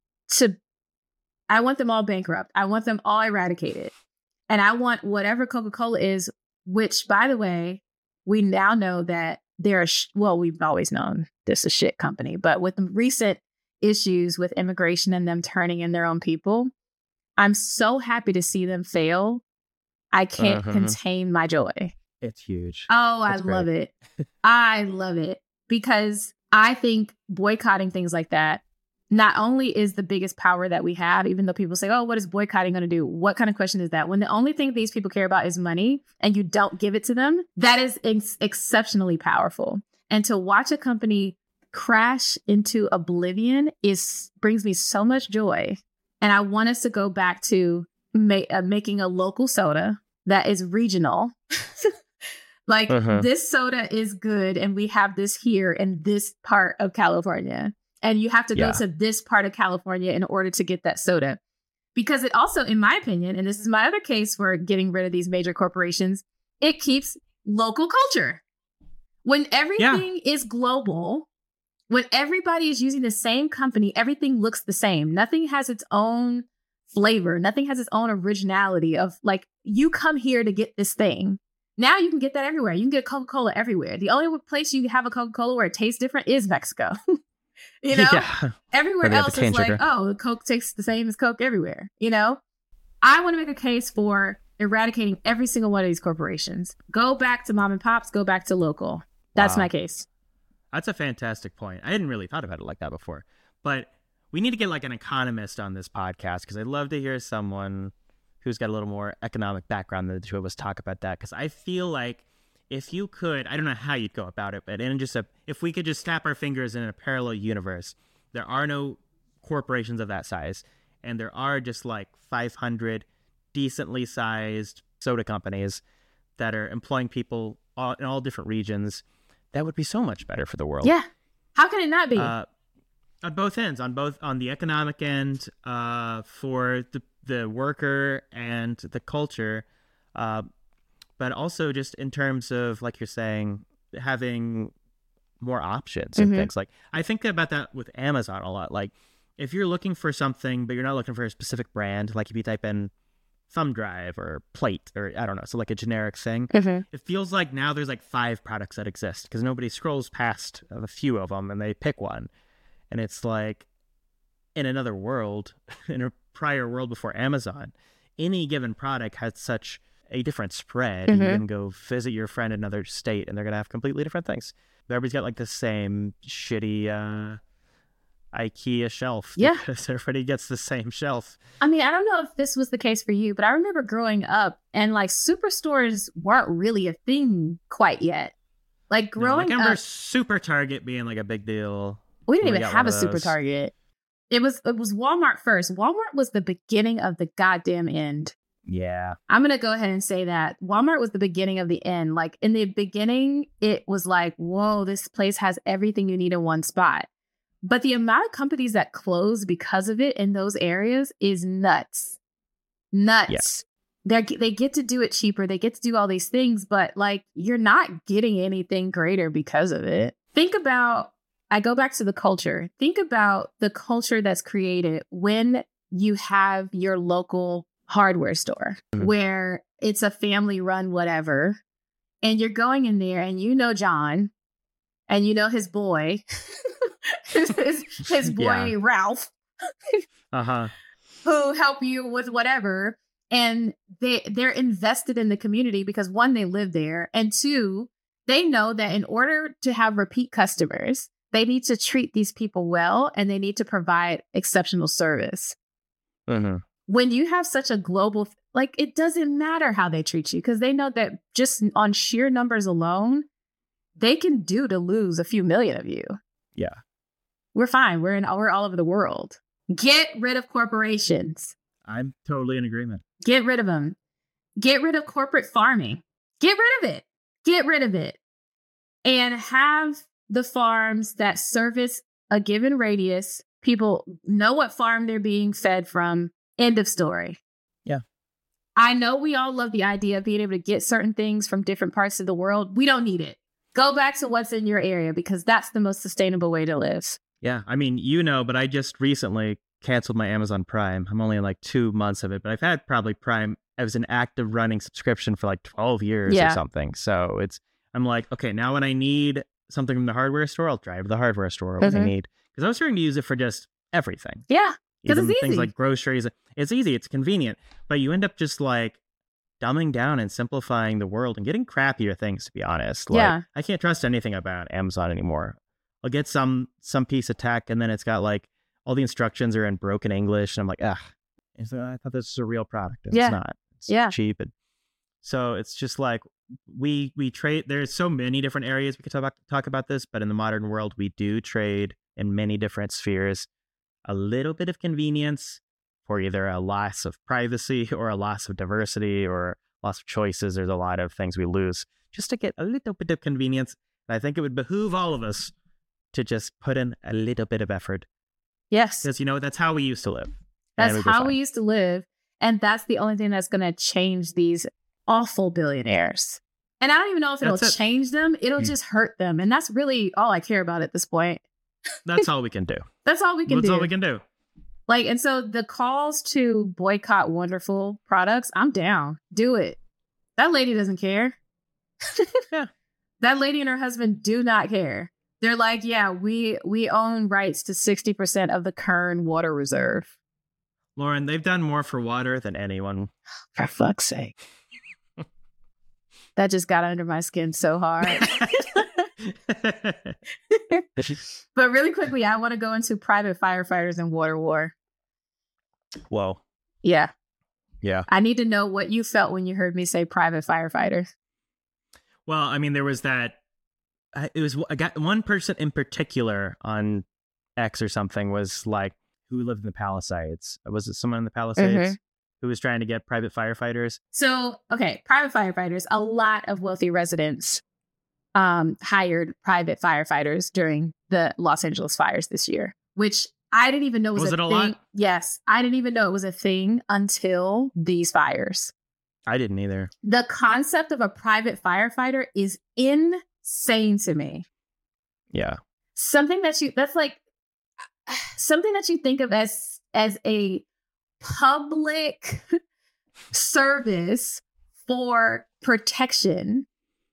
I want them all bankrupt. I want them all eradicated. And I want whatever Coca-Cola is, which, by the way, we now know that we've always known this is a shit company, but with the recent issues with immigration and them turning in their own people, I'm so happy to see them fail. I can't contain my joy. It's huge. Oh, I love it. I love it because I think boycotting things like that not only is the biggest power that we have, even though people say, oh, what is boycotting going to do? What kind of question is that? When the only thing these people care about is money and you don't give it to them, that is exceptionally powerful. And to watch a company crash into oblivion brings me so much joy. And I want us to go back to making a local soda that is regional. Like this soda is good and we have this here in this part of California. And you have to go to this part of California in order to get that soda. Because it also, in my opinion, and this is my other case for getting rid of these major corporations, it keeps local culture. When everything is global, When everybody is using the same company, everything looks the same. Nothing has its own flavor. Nothing has its own originality of like, you come here to get this thing. Now you can get that everywhere. You can get Coca-Cola everywhere. The only place you have a Coca-Cola where it tastes different is Mexico. You know, everywhere else is like, oh, Coke tastes the same as Coke everywhere. You know, I want to make a case for eradicating every single one of these corporations. Go back to mom and pops, go back to local. That's my case. That's a fantastic point. I hadn't really thought about it like that before, but we need to get like an economist on this podcast because I'd love to hear someone who's got a little more economic background than the two of us talk about that. Because I feel like if you could, I don't know how you'd go about it, but if we could just snap our fingers in a parallel universe, there are no corporations of that size, and there are just like 500 decently sized soda companies that are employing people in all different regions. That would be so much better for the world. Yeah. How can it not be? On both ends, on the economic end, for the worker and the culture, but also just in terms of, like you're saying, having more options and things. Like, I think about that with Amazon a lot. Like, if you're looking for something, but you're not looking for a specific brand, like if you type in thumb drive or plate or I don't know, so like a generic thing, it feels like now there's like 5 products that exist because nobody scrolls past a few of them and they pick one. And it's like, in another world, in a prior world before Amazon, any given product has such a different spread. You can go visit your friend in another state and they're going to have completely different things. Everybody's got like the same shitty IKEA shelf. Yeah. Because everybody gets the same shelf. I mean, I don't know if this was the case for you, but I remember growing up and like superstores weren't really a thing quite yet. Like growing I remember up, Super Target being like a big deal. we didn't even have a Super Target. It was Walmart first. Walmart was the beginning of the goddamn end. Yeah. I'm going to go ahead and say that Walmart was the beginning of the end. Like in the beginning, it was like, whoa, this place has everything you need in one spot. But the amount of companies that close because of it in those areas is nuts. Nuts. Yeah. They get to do it cheaper. They get to do all these things, but like you're not getting anything greater because of it. I go back to the culture. Think about the culture that's created when you have your local hardware store where it's a family run whatever, and you're going in there and you know John and you know his boy, his boy Ralph, who help you with whatever, and they're invested in the community because 1, they live there, and 2, they know that in order to have repeat customers, they need to treat these people well and they need to provide exceptional service. When you have such a global, like it doesn't matter how they treat you because they know that just on sheer numbers alone, they can do to lose a few million of you. Yeah. We're fine. We're all over the world. Get rid of corporations. I'm totally in agreement. Get rid of them. Get rid of corporate farming. Get rid of it. Get rid of it. And have the farms that service a given radius. People know what farm they're being fed from. End of story. Yeah. I know we all love the idea of being able to get certain things from different parts of the world. We don't need it. Go back to what's in your area because that's the most sustainable way to live. Yeah. I mean, but I just recently canceled my Amazon Prime. I'm only in like 2 months of it, but I've had probably Prime as an active running subscription for like 12 years or something. So I'm like, okay, now when I need something from the hardware store, I'll drive to the hardware store when I need. Because I was starting to use it for just everything. Yeah. Because it's easy. Things like groceries. It's easy. It's convenient. But you end up just like dumbing down and simplifying the world and getting crappier things, to be honest. Like, I can't trust anything about Amazon anymore. I'll get some piece of tech and then it's got like all the instructions are in broken English. And I'm like, ugh. And so I thought this was a real product. And it's not. It's cheap. And so it's just like we trade. There's so many different areas we could talk about this. But in the modern world, we do trade in many different spheres. A little bit of convenience for either a loss of privacy or a loss of diversity or loss of choices. There's a lot of things we lose just to get a little bit of convenience. And I think it would behoove all of us to just put in a little bit of effort. Yes. Because, that's how we used to live. That's how we used to live. And that's the only thing that's going to change these awful billionaires. And I don't even know if it'll change them. It'll just hurt them. And that's really all I care about at this point. That's all we can do. That's all we can That's do. all we can do. Like, and so the calls to boycott Wonderful products, I'm down. Do it. That lady doesn't care. Yeah. That lady and her husband do not care. They're like, yeah, we own rights to 60% of the Kern water reserve. Lauren, they've done more for water than anyone. For fuck's sake. That just got under my skin so hard. But really quickly, I want to go into private firefighters and water war. Whoa. Yeah. Yeah. I need to know what you felt when you heard me say private firefighters. Well, I mean, there was that. It was I got one person in particular on X or something was like, who lived in the Palisades? Was it someone in the Palisades who was trying to get private firefighters? So, okay, private firefighters, a lot of wealthy residents hired private firefighters during the Los Angeles fires this year, which I didn't even know was a it a thing. lot? Yes, I didn't even know it was a thing until these fires. I didn't either. The concept of a private firefighter is insane to me. Yeah. Something that you think of as a public service for protection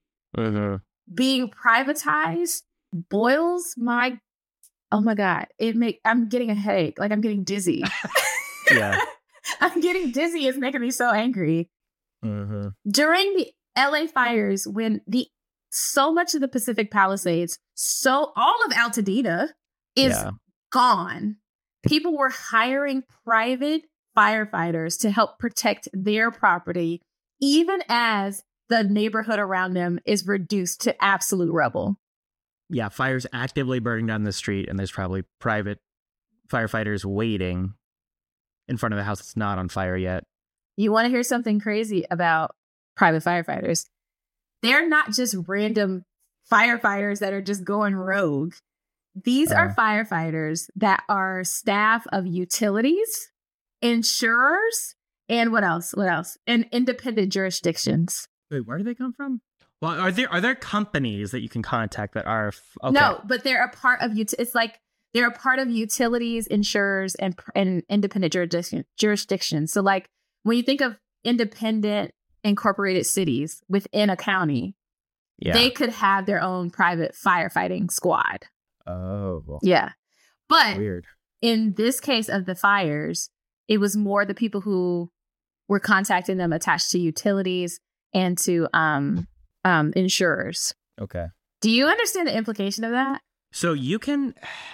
being privatized boils my, oh my God, I'm getting a headache. Like, I'm getting dizzy. Yeah. I'm getting dizzy. It's making me so angry. During the LA fires, when so much of the Pacific Palisades, so all of Altadena is gone, people were hiring private firefighters to help protect their property, even as the neighborhood around them is reduced to absolute rubble. Yeah, fire's actively burning down the street, and there's probably private firefighters waiting in front of the house that's not on fire yet. You want to hear something crazy about private firefighters? They're not just random firefighters that are just going rogue. These are firefighters that are staff of utilities, insurers, and what else? And independent jurisdictions. Wait, where do they come from? Well, are there companies that you can contact that are okay? No, but they're a part of it's like they're a part of utilities, insurers, and independent jurisdictions. So, like, when you think of independent incorporated cities within a county, they could have their own private firefighting squad. Oh. Yeah. But Weird. in this case of the fires, it was more the people who were contacting them attached to utilities and to insurers. Okay. Do you understand the implication of that? So you can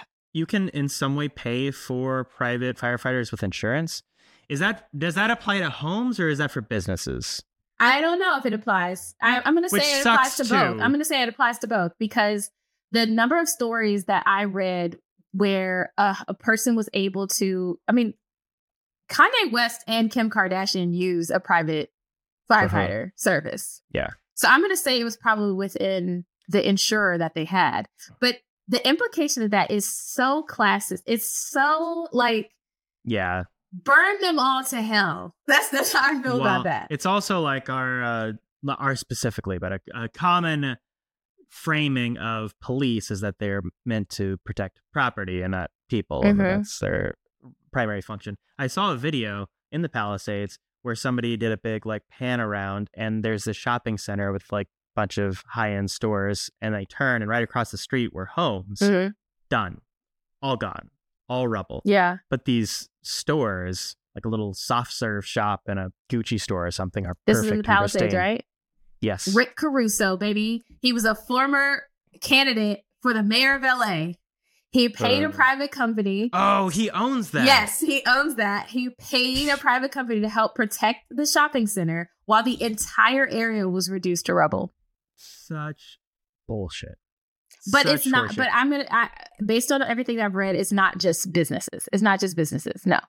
in some way pay for private firefighters with insurance. Does that apply to homes or is that for businesses? I don't know if it applies. I'm going to say Which it applies sucks to both. too. I'm going to say it applies to both because the number of stories that I read where a person was able to, I mean, Kanye West and Kim Kardashian use a private firefighter service. Yeah. So I'm going to say it was probably within the insurer that they had. But the implication of that is so classist. It's so like, Yeah. burn them all to hell. That's how I feel about that. It's also like our specifically, but a common framing of police is that they're meant to protect property and not people. And that's their primary function. I saw a video in the Palisades where somebody did a big like pan around and there's this shopping center with like a bunch of high-end stores and they turn and right across the street were homes. Done. All gone. All rubble. Yeah. But these stores, like a little soft serve shop and a Gucci store or something, are This perfect is in the and Palisades, pristine. right? Yes. Rick Caruso, baby. He was a former candidate for the mayor of LA. He paid a private company. Oh, he owns that. Yes, he owns that. He paid a private company to help protect the shopping center while the entire area was reduced to rubble. Such Bullshit. But such it's not. horseshit. But based on everything I've read, it's not just businesses. It's not just businesses. No.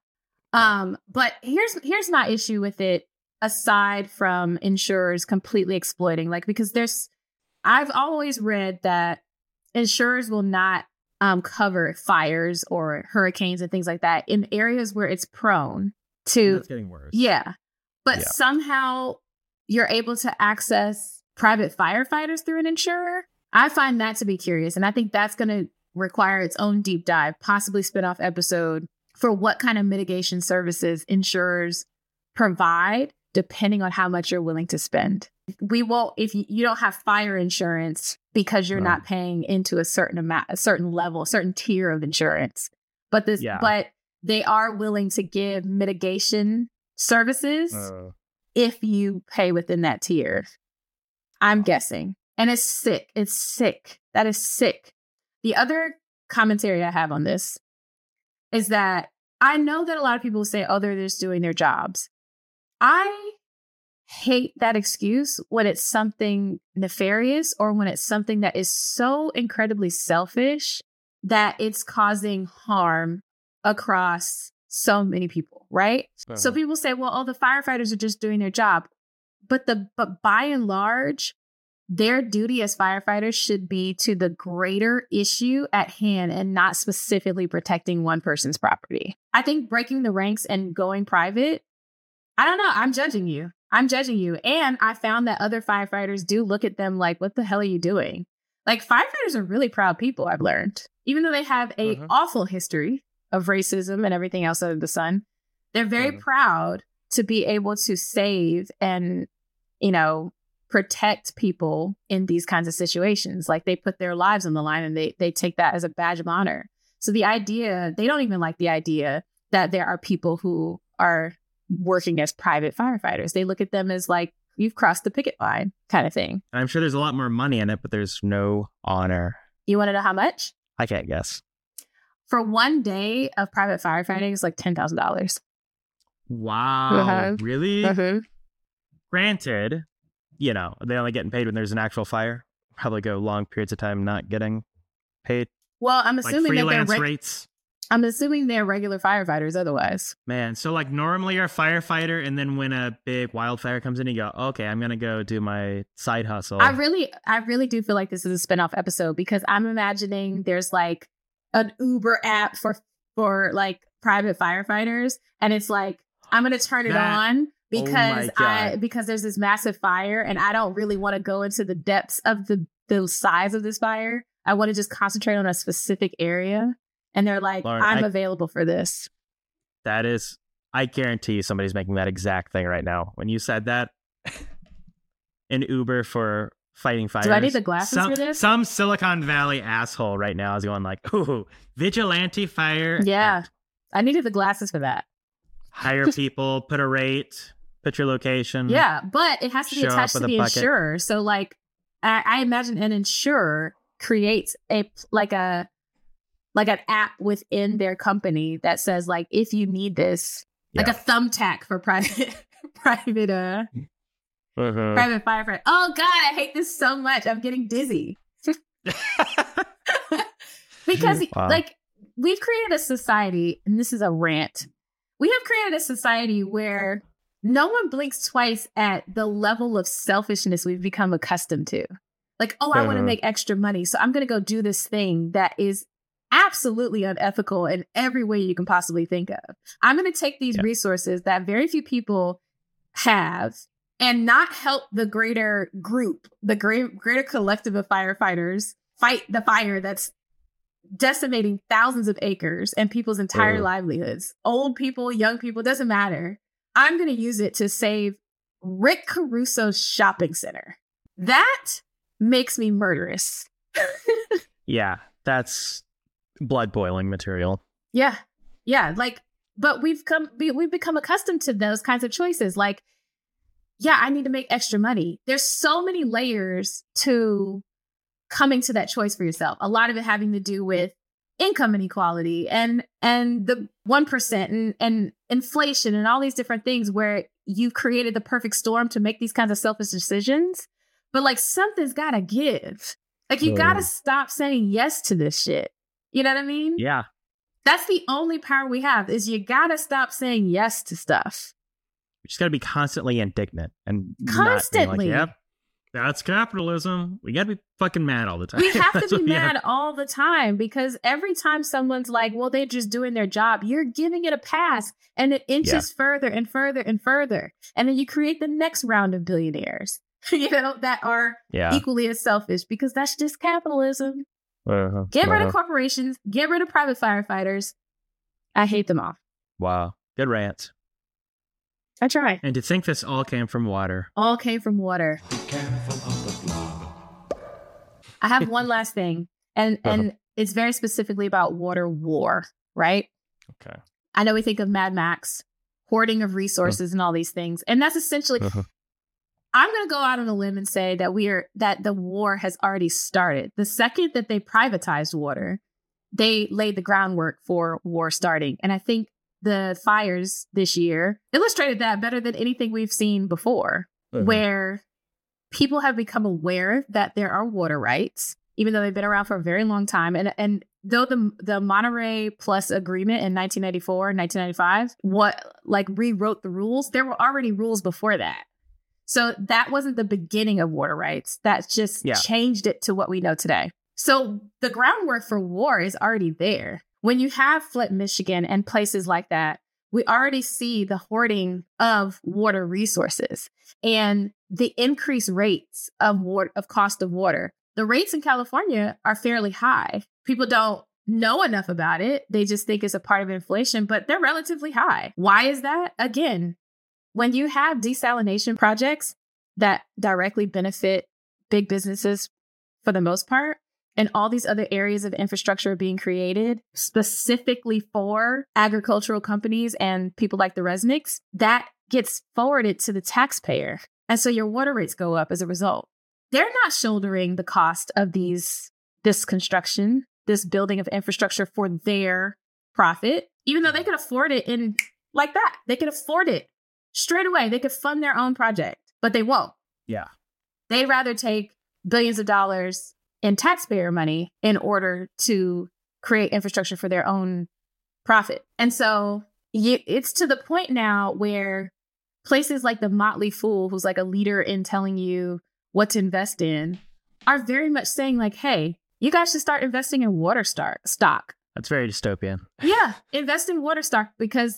But here's my issue with it. Aside from insurers completely exploiting, like, because I've always read that insurers will not cover fires or hurricanes and things like that in areas where it's prone to. That's getting worse. Yeah. But Yeah. somehow you're able to access private firefighters through an insurer. I find that to be curious. And I think that's going to require its own deep dive, possibly spin-off episode for what kind of mitigation services insurers provide, depending on how much you're willing to spend. We won't, if you don't have fire insurance because you're not paying into a certain amount, a certain level, a certain tier of insurance. But but they are willing to give mitigation services if you pay within that tier. I'm guessing. And it's sick. It's sick. That is sick. The other commentary I have on this is that I know that a lot of people say, oh, they're just doing their jobs. I hate that excuse when it's something nefarious or when it's something that is so incredibly selfish that it's causing harm across so many people, right? So people say, well, oh, the firefighters are just doing their job. But by and large, their duty as firefighters should be to the greater issue at hand and not specifically protecting one person's property. I think breaking the ranks and going private, I don't know. I'm judging you. And I found that other firefighters do look at them like, what the hell are you doing? Like, firefighters are really proud people, I've learned. Even though they have a awful history of racism and everything else under the sun, they're very proud to be able to save and, protect people in these kinds of situations. Like, they put their lives on the line and they take that as a badge of honor. So they don't even like the idea that there are people who are working as private firefighters. They look at them as like, you've crossed the picket line kind of thing. I'm sure there's a lot more money in it, but there's no honor. You want to know how much? I can't guess. For one day of private firefighting, it's like $10,000. Wow. Really? Granted, they're only getting paid when there's an actual fire. Probably go long periods of time not getting paid. Well, I'm assuming like that they're freelance rates. I'm assuming they're regular firefighters otherwise. Man, so like normally you're a firefighter, and then when a big wildfire comes in, you go, okay, I'm going to go do my side hustle. I really do feel like this is a spinoff episode because I'm imagining there's like an Uber app for like private firefighters. And it's like, I'm going to turn it on because there's this massive fire and I don't really want to go into the depths of the size of this fire. I want to just concentrate on a specific area. And they're like, Lauren, I'm available for this. That is, I guarantee you somebody's making that exact thing right now. When you said that, an Uber for fighting fires. Do I need the glasses for this? Some Silicon Valley asshole right now is going like, ooh, vigilante fire. Yeah, I needed the glasses for that. Hire people, put a rate, put your location. Yeah, but it has to be attached to the insurer. So like, I imagine an insurer creates an app within their company that says like, if you need this, like a thumbtack for private firefighter. Oh God, I hate this so much. I'm getting dizzy. Because like we've created a society, and this is a rant. We have created a society where no one blinks twice at the level of selfishness we've become accustomed to. Like, oh, I want to make extra money, so I'm going to go do this thing that is absolutely unethical in every way you can possibly think of. I'm going to take these resources that very few people have and not help the greater group, the greater collective of firefighters fight the fire that's decimating thousands of acres and people's entire livelihoods. Old people, young people, doesn't matter. I'm going to use it to save Rick Caruso's shopping center. That makes me murderous. Yeah, that's blood boiling material. Yeah. Like, but we've become accustomed to those kinds of choices. Like, yeah, I need to make extra money. There's so many layers to coming to that choice for yourself. A lot of it having to do with income inequality and the 1% and inflation and all these different things where you've created the perfect storm to make these kinds of selfish decisions. But like something's got to give. Like you got to stop saying yes to this shit. You know what I mean? Yeah. That's the only power we have is you got to stop saying yes to stuff. You just got to be constantly indignant and constantly. Like, yep, that's capitalism. We got to be fucking mad all the time. We have to be mad all the time because every time someone's like, well, they're just doing their job, you're giving it a pass and it inches further and further and further. And then you create the next round of billionaires, that are equally as selfish because that's just capitalism. Get rid of corporations. Get rid of private firefighters. I hate them all. Wow. Good rant. I try. And to think this all came from water. All came from water. Be careful of the blob. I have one last thing, and it's very specifically about water war, right? Okay. I know we think of Mad Max, hoarding of resources and all these things. And that's essentially, I'm going to go out on a limb and say that the war has already started. The second that they privatized water, they laid the groundwork for war starting. And I think the fires this year illustrated that better than anything we've seen before, where people have become aware that there are water rights, even though they've been around for a very long time. And though the Monterey Plus agreement in 1994, 1995, rewrote the rules, there were already rules before that. So that wasn't the beginning of water rights. That just changed it to what we know today. So the groundwork for war is already there. When you have Flint, Michigan and places like that, we already see the hoarding of water resources and the increased rates of cost of water. The rates in California are fairly high. People don't know enough about it. They just think it's a part of inflation, but they're relatively high. Why is that? Again, when you have desalination projects that directly benefit big businesses for the most part, and all these other areas of infrastructure are being created specifically for agricultural companies and people like the Resnicks, that gets forwarded to the taxpayer. And so your water rates go up as a result. They're not shouldering the cost of this construction, this building of infrastructure for their profit, even though they could afford it in like that. They could afford it straight away. They could fund their own project, but they won't. Yeah. They'd rather take billions of dollars in taxpayer money in order to create infrastructure for their own profit. And so it's to the point now where places like the Motley Fool, who's like a leader in telling you what to invest in, are very much saying like, hey, you guys should start investing in water stock. That's very dystopian. Yeah, invest in water stock because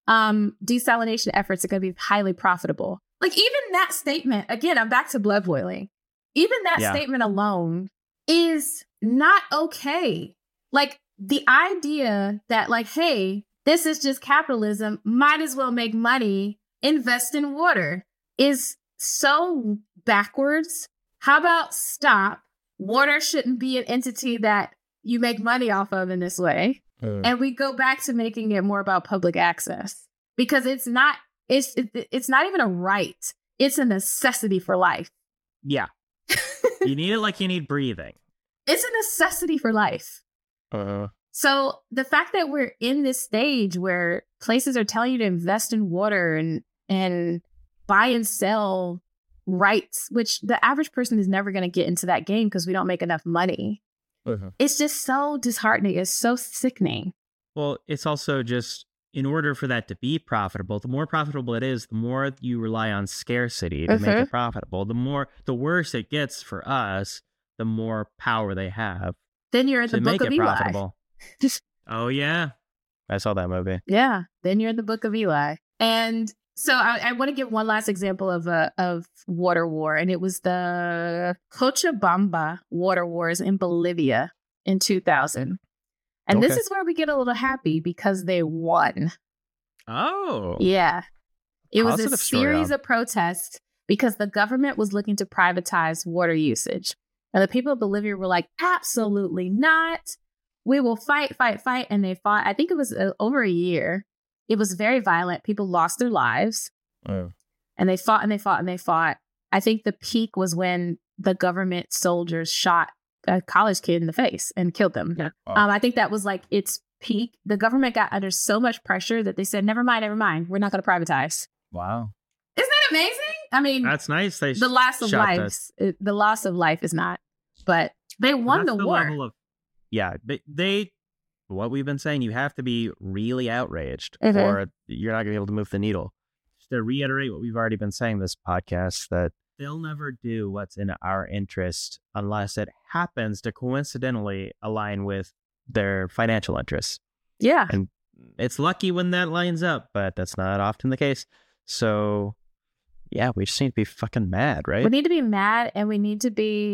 desalination efforts are going to be highly profitable. Like even that statement, again, I'm back to blood boiling. Even that statement alone is not okay. Like the idea that like, hey, this is just capitalism, might as well make money, invest in water is so backwards. How about stop? Water shouldn't be an entity that you make money off of in this way. And we go back to making it more about public access because it's not even a right. It's a necessity for life. Yeah. You need it like you need breathing. It's a necessity for life. So the fact that we're in this stage where places are telling you to invest in water and buy and sell rights, which the average person is never going to get into that game because we don't make enough money. It's just so disheartening. It's so sickening. Well, it's also just in order for that to be profitable, the more profitable it is, the more you rely on scarcity to make it profitable. The worse it gets for us, the more power they have. Then you're in the book of Eli. Profitable. Oh, yeah. I saw that movie. Yeah. Then you're in the book of Eli. And so I want to give one last example of water war. And it was the Cochabamba water wars in Bolivia in 2000. And this is where we get a little happy because they won. Oh. Yeah. It was a Positive story, series of protests because the government was looking to privatize water usage. And the people of Bolivia were like, absolutely not. We will fight. And they fought. I think it was over a year. It was very violent. People lost their lives. And they fought and they fought and they fought. I think the peak was when the government soldiers shot a college kid in the face and killed them. Yeah. Wow. I think that was like its peak. The government got under so much pressure that they said, never mind. We're not going to privatize. Wow. Isn't that amazing? I mean, that's nice. The loss of life. The loss of life is not, but they won the war. Level of, they what we've been saying, you have to be really outraged or you're not going to be able to move the needle. Just to reiterate what we've already been saying this podcast, that they'll never do what's in our interest unless it happens to coincidentally align with their financial interests. Yeah. And it's lucky when that lines up, but that's not often the case. So, yeah, we just need to be fucking mad, right? We need to be mad and we need to be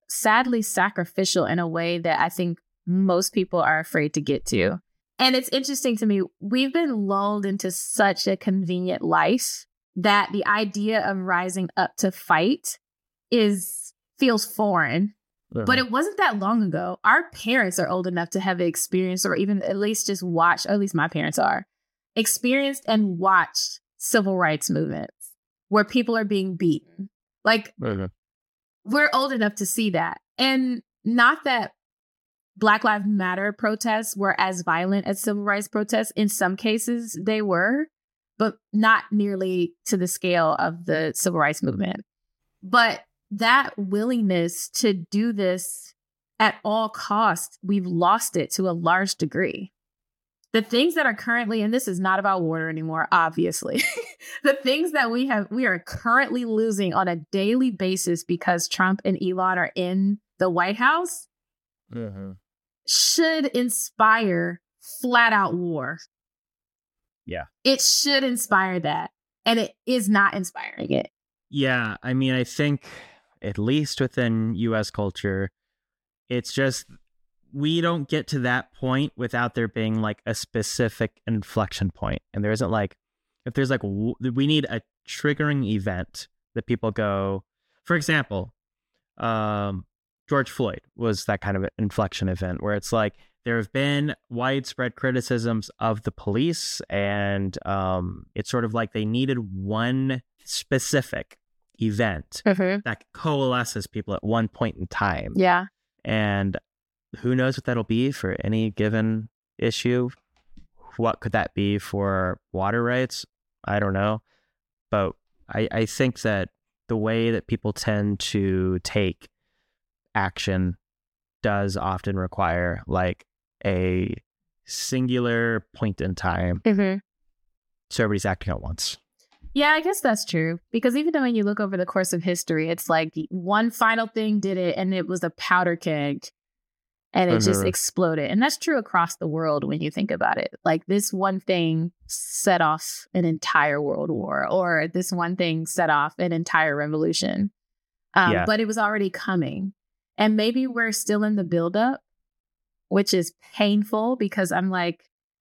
sadly sacrificial in a way that I think most people are afraid to get to. And it's interesting to me, we've been lulled into such a convenient life that the idea of rising up to fight feels foreign. But it wasn't that long ago. Our parents are old enough to have experienced, or even at least just watched, or at least my parents are, experienced and watched civil rights movements where people are being beaten. Like, we're old enough to see that. And not that Black Lives Matter protests were as violent as civil rights protests. In some cases, they were, but not nearly to the scale of the civil rights movement. But that willingness to do this at all costs, we've lost it to a large degree. The things that are currently, and this is not about water anymore, obviously, the things that we are currently losing on a daily basis because Trump and Elon are in the White House should inspire flat out war. Yeah. It should inspire that. And it is not inspiring it. Yeah, I mean, I think at least within U.S. culture, it's just we don't get to that point without there being like a specific inflection point. And there isn't like, if there's like, we need a triggering event that people go, for example, George Floyd was that kind of an inflection event where it's like there have been widespread criticisms of the police, and it's sort of like they needed one specific event that coalesces people at one point in time. Yeah. And who knows what that'll be for any given issue? What could that be for water rights? I don't know. But I think that the way that people tend to take action does often require like a singular point in time. So everybody's acting at once. Yeah, I guess that's true. Because even though when you look over the course of history, it's like one final thing did it and it was a powder keg and it just exploded. And that's true across the world when you think about it. Like this one thing set off an entire world war, or this one thing set off an entire revolution. But it was already coming. And maybe we're still in the buildup, which is painful because I'm like,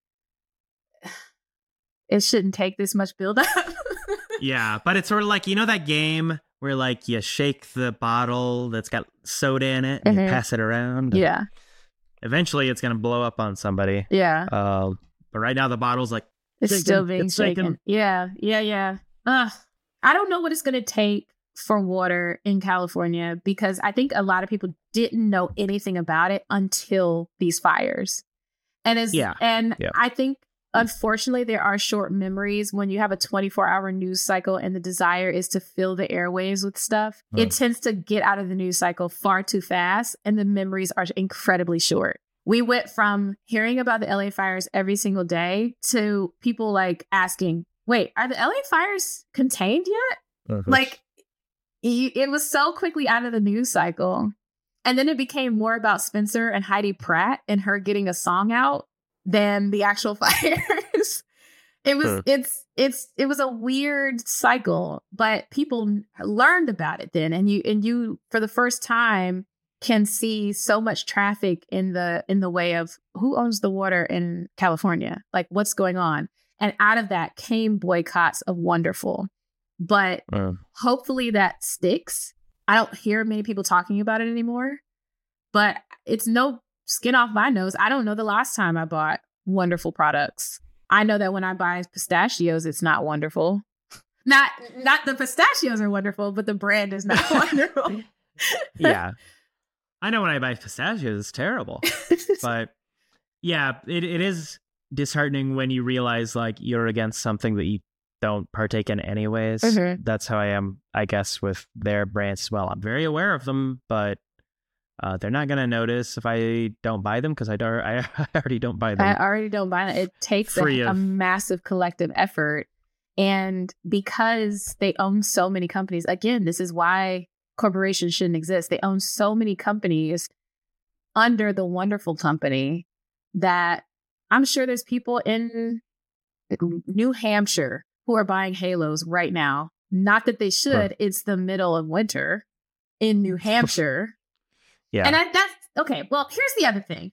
it shouldn't take this much buildup. Yeah, but it's sort of like, you know that game where like you shake the bottle that's got soda in it and you pass it around? Yeah. Eventually it's going to blow up on somebody. Yeah. But right now the bottle's like... It's still being shaken. Yeah. I don't know what it's going to take for water in California because I think a lot of people didn't know anything about it until these fires. And I think unfortunately, there are short memories when you have a 24-hour news cycle and the desire is to fill the airwaves with stuff. It tends to get out of the news cycle far too fast, and the memories are incredibly short. We went from hearing about the LA fires every single day to people like asking, wait, are the LA fires contained yet? Like, it was so quickly out of the news cycle. And then it became more about Spencer and Heidi Pratt and her getting a song out than the actual fires. It was a weird cycle, but people learned about it then, and you for the first time can see so much traffic in the way of who owns the water in California, like what's going on, and out of that came boycotts of Wonderful, but hopefully that sticks. I don't hear many people talking about it anymore, but it's no skin off my nose. I don't know the last time I bought Wonderful products. I know that when I buy pistachios, it's not Wonderful. Not the pistachios are wonderful, but the brand is not wonderful. Yeah. I know when I buy pistachios, it's terrible. But yeah, it is disheartening when you realize like you're against something that you don't partake in anyways. That's how I am, I guess, with their brands as well. I'm very aware of them, but they're not going to notice if I don't buy them because I already don't buy them. I already don't buy them. It takes a massive collective effort. And because they own so many companies, again, this is why corporations shouldn't exist. They own so many companies under the Wonderful company that I'm sure there's people in New Hampshire who are buying Halos right now. Not that they should. It's the middle of winter in New Hampshire. Yeah. And that's okay. Well, here's the other thing.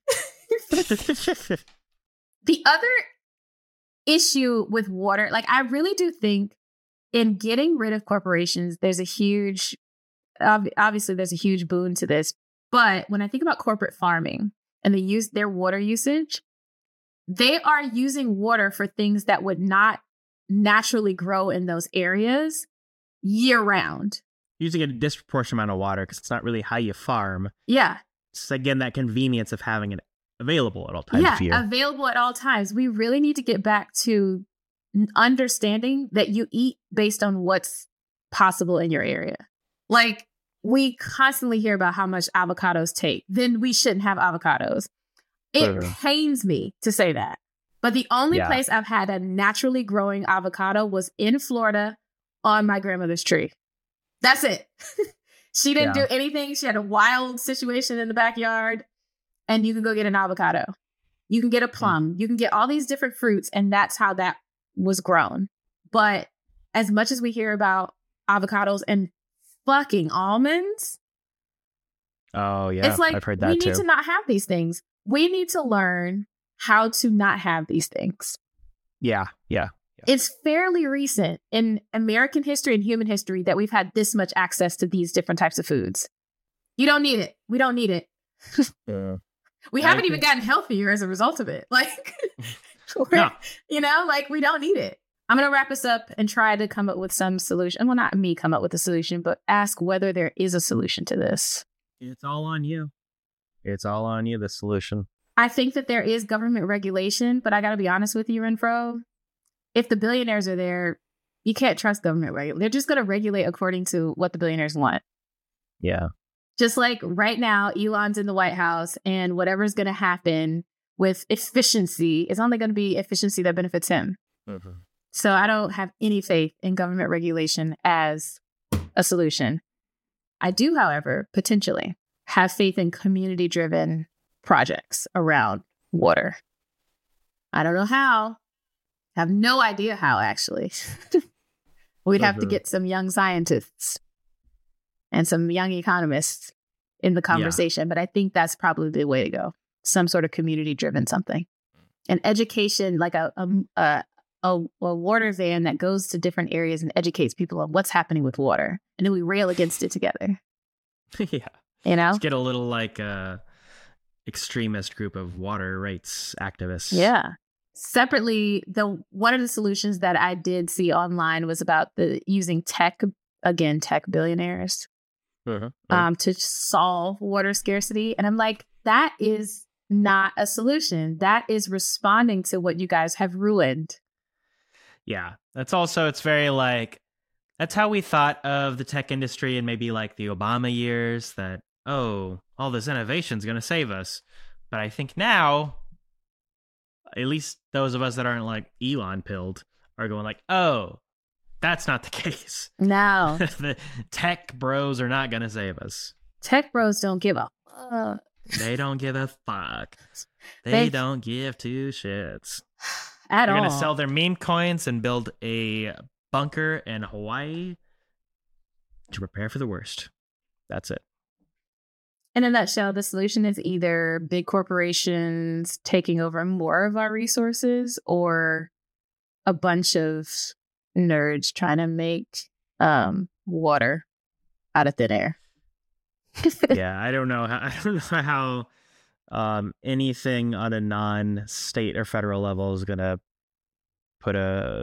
The other issue with water, like I really do think in getting rid of corporations, there's a huge, obviously there's a huge boon to this. But when I think about corporate farming and their water usage, they are using water for things that would not naturally grow in those areas year round. Using a disproportionate amount of water because it's not really how you farm. Yeah. It's again that convenience of having it available at all times of year. Yeah, available at all times. We really need to get back to understanding that you eat based on what's possible in your area. Like, we constantly hear about how much avocados take. Then we shouldn't have avocados. It pains me to say that. But the only place I've had a naturally growing avocado was in Florida on my grandmother's tree. That's it. She didn't do anything. She had a wild situation in the backyard. And you can go get an avocado. You can get a plum. You can get all these different fruits. And that's how that was grown. But as much as we hear about avocados and fucking almonds. Oh, yeah. It's like, I've heard that we too. need to not have these things. We need to learn how to not have these things. Yeah. It's fairly recent in American history and human history that we've had this much access to these different types of foods. You don't need it. We don't need it. We haven't even gotten healthier as a result of it. Like, like we don't need it. I'm going to wrap us up and try to come up with some solution. Well, not me come up with a solution, but ask whether there is a solution to this. It's all on you. It's all on you, the solution. I think that there is government regulation, but I got to be honest with you, Renfro. If the billionaires are there, you can't trust government regulation. They're just going to regulate according to what the billionaires want. Yeah. Just like right now, Elon's in the White House, and whatever's going to happen with efficiency is only going to be efficiency that benefits him. Mm-hmm. So I don't have any faith in government regulation as a solution. I do, however, potentially have faith in community-driven projects around water. I don't know how. I have no idea how, actually. We'd have to get some young scientists and some young economists in the conversation. But I think that's probably the way to go. Some sort of community-driven something. And education, like a water van that goes to different areas and educates people on what's happening with water. And then we rail against it together. Yeah. You know? Let's get a little like extremist group of water rights activists. Yeah. Separately, one of the solutions that I did see online was about using tech billionaires to solve water scarcity. And I'm like, that is not a solution. That is responding to what you guys have ruined. Yeah. It's very like, that's how we thought of the tech industry in maybe like the Obama years, that, oh, all this innovation is going to save us. But I think now, at least those of us that aren't like Elon pilled are going like, oh, that's not the case. No. The tech bros are not going to save us. Tech bros don't give a fuck. They don't give a fuck. They don't give two shits. At They're all. going to sell their meme coins and build a bunker in Hawaii to prepare for the worst. That's it. In a nutshell, the solution is either big corporations taking over more of our resources or a bunch of nerds trying to make water out of thin air. Yeah, I don't know how anything on a non-state or federal level is going to put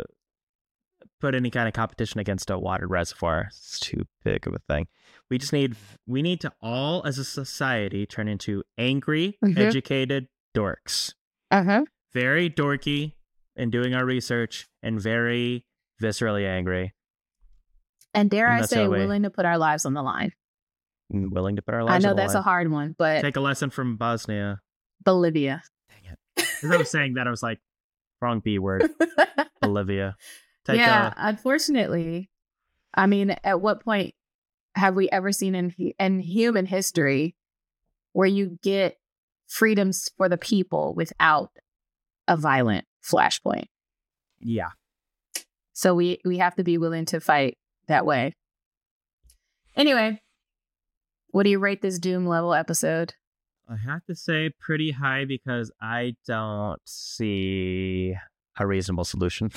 any kind of competition against a water reservoir. It's too big of a thing. We need to all as a society turn into angry, educated dorks. Very dorky in doing our research and very viscerally angry. And dare I say, willing to put our lives on the line. Willing to put our lives I know on the that's line. a hard one, but Take a lesson from Bosnia. Bolivia. Dang it. As I was saying that, I was like, Wrong B word. Bolivia. Unfortunately, I mean, at what point have we ever seen in human history where you get freedoms for the people without a violent flashpoint? Yeah. So we have to be willing to fight that way. Anyway, What do you rate this doom level episode? I have to say pretty high because I don't see a reasonable solution.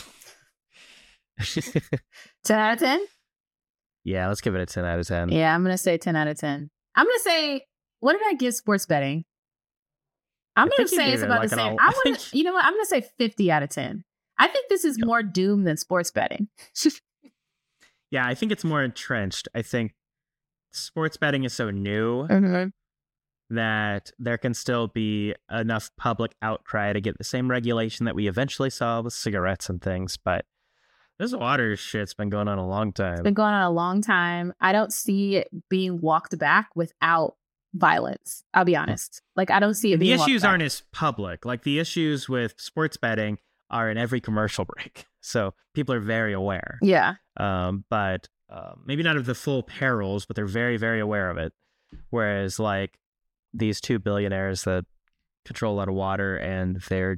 10 out of 10? Yeah, let's give it a 10 out of 10. Yeah, I'm going to say 10 out of 10. I'm going to say, what did I give sports betting? I'm going to say it's about the same. You know what? I'm going to say 50 out of 10. I think this is more doom than sports betting. Yeah, I think it's more entrenched. I think sports betting is so new that there can still be enough public outcry to get the same regulation that we eventually saw with cigarettes and things. But this water shit's been going on a long time. It's been going on a long time. I don't see it being walked back without violence. I'll be honest. Like, I don't see it being The issues walked aren't back. as public. Like, the issues with sports betting are in every commercial break. So people are very aware. Yeah. But maybe not of the full perils, but they're very, very aware of it. Whereas, like, these two billionaires that control a lot of water and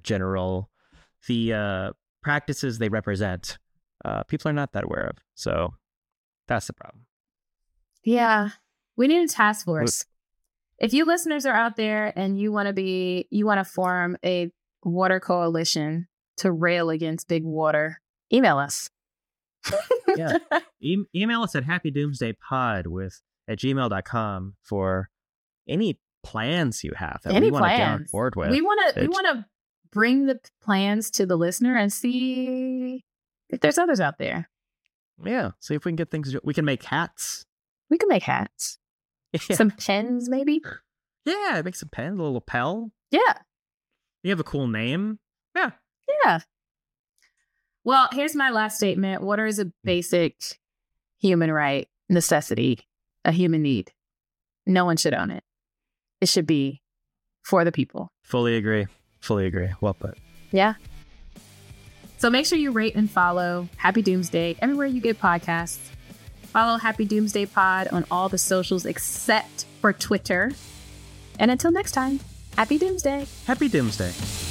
the practices they represent, people are not that aware of. So that's the problem. Yeah. We need a task force. If you listeners are out there and you want to form a water coalition to rail against big water, email us. Yeah. Email us at happydoomsdaypod@gmail.com for any plans you have that Any we want to get on plans. board with. We want to bring the plans to the listener and see if there's others out there. Yeah. See if we can get things. We can make hats. We can make hats. Yeah. Some pens, maybe. Yeah, make some pens, a little lapel. Yeah. You have a cool name. Yeah. Yeah. Well, here's my last statement. Water is a basic human right, necessity, a human need. No one should own it. It should be for the people. Fully agree. Well put. Yeah. So make sure you rate and follow Happy Doomsday everywhere you get podcasts. Follow Happy Doomsday Pod on all the socials except for Twitter. And until next time, Happy Doomsday. Happy Doomsday.